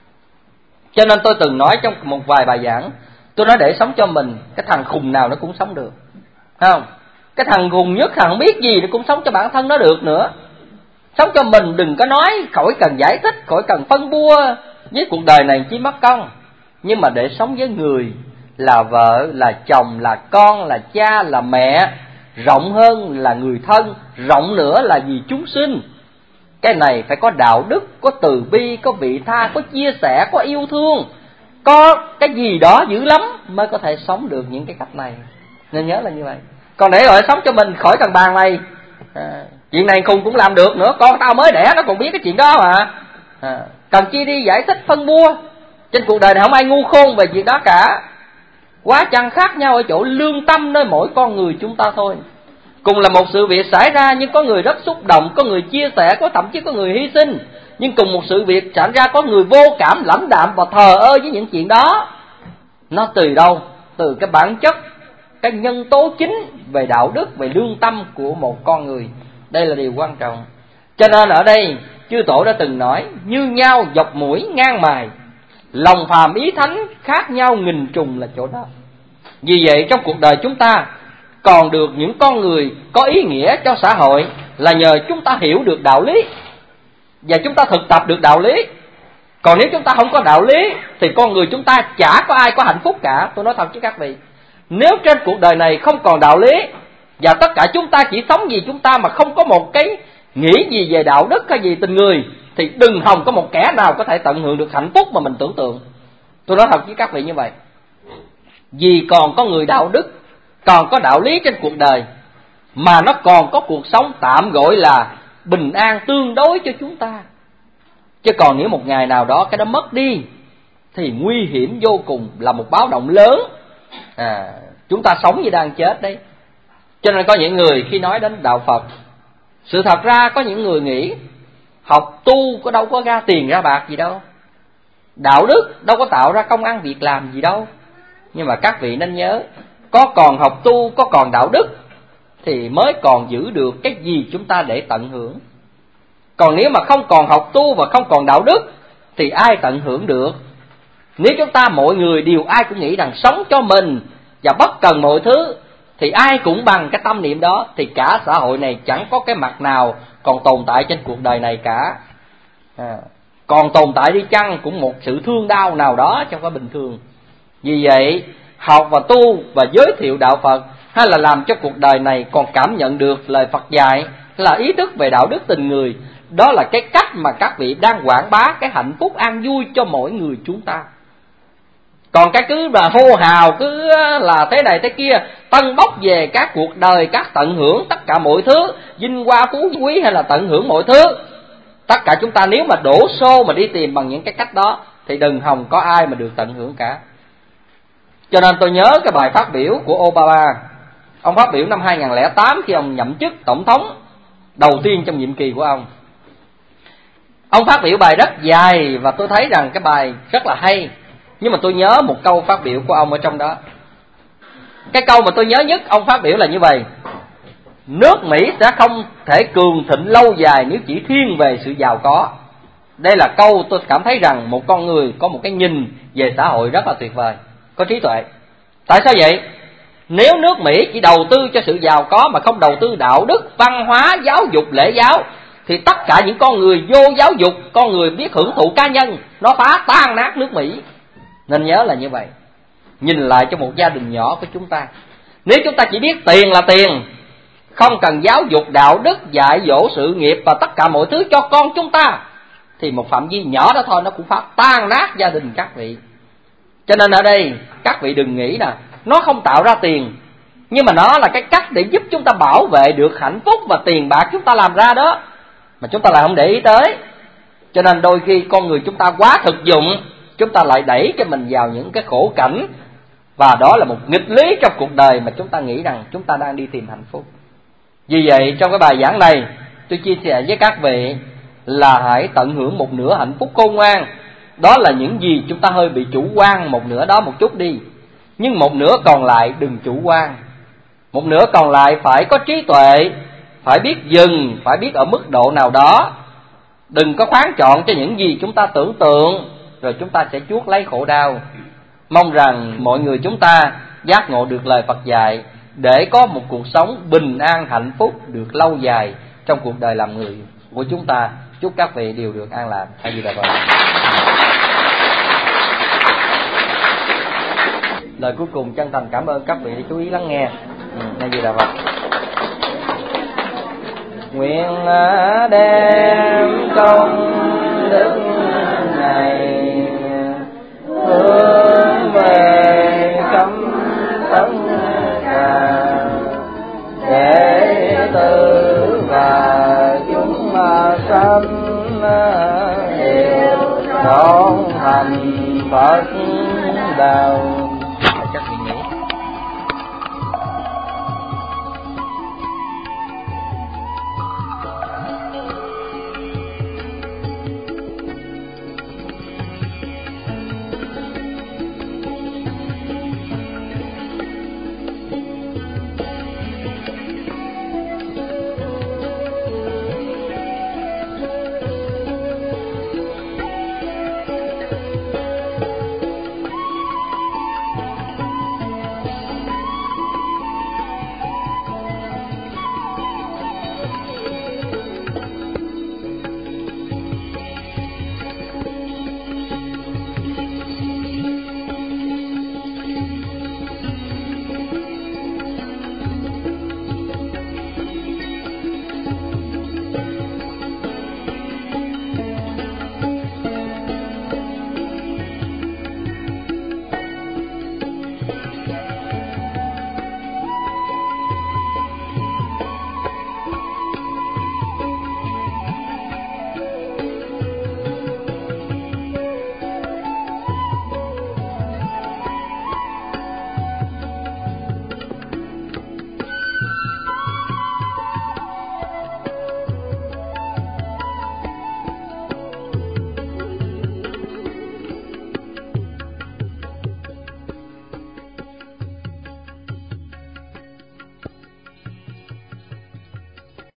Cho nên tôi từng nói trong một vài bài giảng, tôi nói để sống cho mình, cái thằng khùng nào nó cũng sống được, phải không? Cái thằng khùng nhất, thằng không biết gì nó cũng sống cho bản thân nó được nữa. Sống cho mình, đừng có nói, khỏi cần giải thích, khỏi cần phân bua với cuộc đời này chỉ mất công. Nhưng mà để sống với người, là vợ, là chồng, là con, là cha, là mẹ, rộng hơn là người thân, rộng nữa là vì chúng sinh. Cái này phải có đạo đức, có từ bi, có vị tha, có chia sẻ, có yêu thương, có cái gì đó dữ lắm mới có thể sống được những cái cách này. Nên nhớ là như vậy. Còn để gọi sống cho mình khỏi cần bàn này, à, chuyện này khùng cũng làm được nữa, con tao mới đẻ nó còn biết cái chuyện đó mà, à, cần chi đi giải thích phân bua. Trên cuộc đời này không ai ngu khôn về chuyện đó cả. Quá chăng khác nhau ở chỗ lương tâm nơi mỗi con người chúng ta thôi. Cùng là một sự việc xảy ra, nhưng có người rất xúc động, có người chia sẻ, có thậm chí có người hy sinh. Nhưng cùng một sự việc xảy ra, có người vô cảm, lãnh đạm và thờ ơ với những chuyện đó. Nó từ đâu? Từ cái bản chất, cái nhân tố chính về đạo đức, về lương tâm của một con người. Đây là điều quan trọng. Cho nên ở đây chư tổ đã từng nói, như nhau dọc mũi ngang mài, lòng phàm ý thánh khác nhau nghìn trùng là chỗ đó. Vì vậy trong cuộc đời chúng ta còn được những con người có ý nghĩa cho xã hội là nhờ chúng ta hiểu được đạo lý và chúng ta thực tập được đạo lý. Còn nếu chúng ta không có đạo lý thì con người chúng ta chả có ai có hạnh phúc cả. Tôi nói thật với các vị, nếu trên cuộc đời này không còn đạo lý và tất cả chúng ta chỉ sống vì chúng ta mà không có một cái nghĩ gì về đạo đức hay gì tình người, thì đừng hòng có một kẻ nào có thể tận hưởng được hạnh phúc mà mình tưởng tượng. Tôi nói thật với các vị như vậy. Vì còn có người đạo đức, còn có đạo lý trên cuộc đời, mà nó còn có cuộc sống tạm gọi là bình an tương đối cho chúng ta. Chứ còn nếu một ngày nào đó cái đó mất đi thì nguy hiểm vô cùng, là một báo động lớn. À, chúng ta sống như đang chết đấy. Cho nên có những người khi nói đến đạo Phật, sự thật ra có những người nghĩ học tu có đâu có ra tiền ra bạc gì đâu, đạo đức đâu có tạo ra công ăn việc làm gì đâu. Nhưng mà các vị nên nhớ, có còn học tu, có còn đạo đức thì mới còn giữ được cái gì chúng ta để tận hưởng. Còn nếu mà không còn học tu và không còn đạo đức thì ai tận hưởng được? Nếu chúng ta mọi người đều ai cũng nghĩ rằng sống cho mình và bất cần mọi thứ, thì ai cũng bằng cái tâm niệm đó, thì cả xã hội này chẳng có cái mặt nào còn tồn tại trên cuộc đời này cả. À, còn tồn tại đi chăng cũng một sự thương đau nào đó trong cái bình thường. Vì vậy học và tu và giới thiệu đạo Phật, hay là làm cho cuộc đời này còn cảm nhận được lời Phật dạy là ý thức về đạo đức tình người, đó là cái cách mà các vị đang quảng bá cái hạnh phúc an vui cho mỗi người chúng ta. Còn cái cứ là hô hào, cứ là thế này thế kia, tân bốc về các cuộc đời, các tận hưởng tất cả mọi thứ, vinh hoa phú quý hay là tận hưởng mọi thứ, tất cả chúng ta nếu mà đổ xô mà đi tìm bằng những cái cách đó thì đừng hòng có ai mà được tận hưởng cả. Cho nên tôi nhớ cái bài phát biểu của Obama. Ông phát biểu năm hai không không tám khi ông nhậm chức tổng thống đầu tiên trong nhiệm kỳ của ông. Ông phát biểu bài rất dài và tôi thấy rằng cái bài rất là hay, nhưng mà tôi nhớ một câu phát biểu của ông ở trong đó. Cái câu mà tôi nhớ nhất ông phát biểu là như vậy: nước Mỹ sẽ không thể cường thịnh lâu dài nếu chỉ thiên về sự giàu có. Đây là câu tôi cảm thấy rằng một con người có một cái nhìn về xã hội rất là tuyệt vời, có trí tuệ. Tại sao vậy? Nếu nước Mỹ chỉ đầu tư cho sự giàu có mà không đầu tư đạo đức, văn hóa, giáo dục, lễ giáo, thì tất cả những con người vô giáo dục, con người biết hưởng thụ cá nhân, nó phá tan nát nước Mỹ. Nên nhớ là như vậy. Nhìn lại cho một gia đình nhỏ của chúng ta, nếu chúng ta chỉ biết tiền là tiền, không cần giáo dục đạo đức, dạy dỗ sự nghiệp và tất cả mọi thứ cho con chúng ta, thì một phạm vi nhỏ đó thôi nó cũng phá tan nát gia đình các vị. Cho nên ở đây các vị đừng nghĩ là nó không tạo ra tiền, nhưng mà nó là cái cách để giúp chúng ta bảo vệ được hạnh phúc và tiền bạc chúng ta làm ra đó, mà chúng ta lại không để ý tới. Cho nên đôi khi con người chúng ta quá thực dụng, chúng ta lại đẩy cho mình vào những cái khổ cảnh, và đó là một nghịch lý trong cuộc đời mà chúng ta nghĩ rằng chúng ta đang đi tìm hạnh phúc. Vì vậy trong cái bài giảng này tôi chia sẻ với các vị là hãy tận hưởng một nửa hạnh phúc khôn ngoan. Đó là những gì chúng ta hơi bị chủ quan một nửa đó một chút đi, nhưng một nửa còn lại đừng chủ quan. Một nửa còn lại phải có trí tuệ, phải biết dừng, phải biết ở mức độ nào đó. Đừng có khoán chọn cho những gì chúng ta tưởng tượng, rồi chúng ta sẽ chuốc lấy khổ đau. Mong rằng mọi người chúng ta giác ngộ được lời Phật dạy để có một cuộc sống bình an hạnh phúc được lâu dài trong cuộc đời làm người của chúng ta. Chúc các vị đều được an lạc. A Di Đà Phật. Lời cuối cùng chân thành cảm ơn các vị đã chú ý lắng nghe. A Di Đà Phật. Nguyện đem công đức này hướng về khắp tất cả đệ tử và chúng sanh đều trọn thành Phật đạo.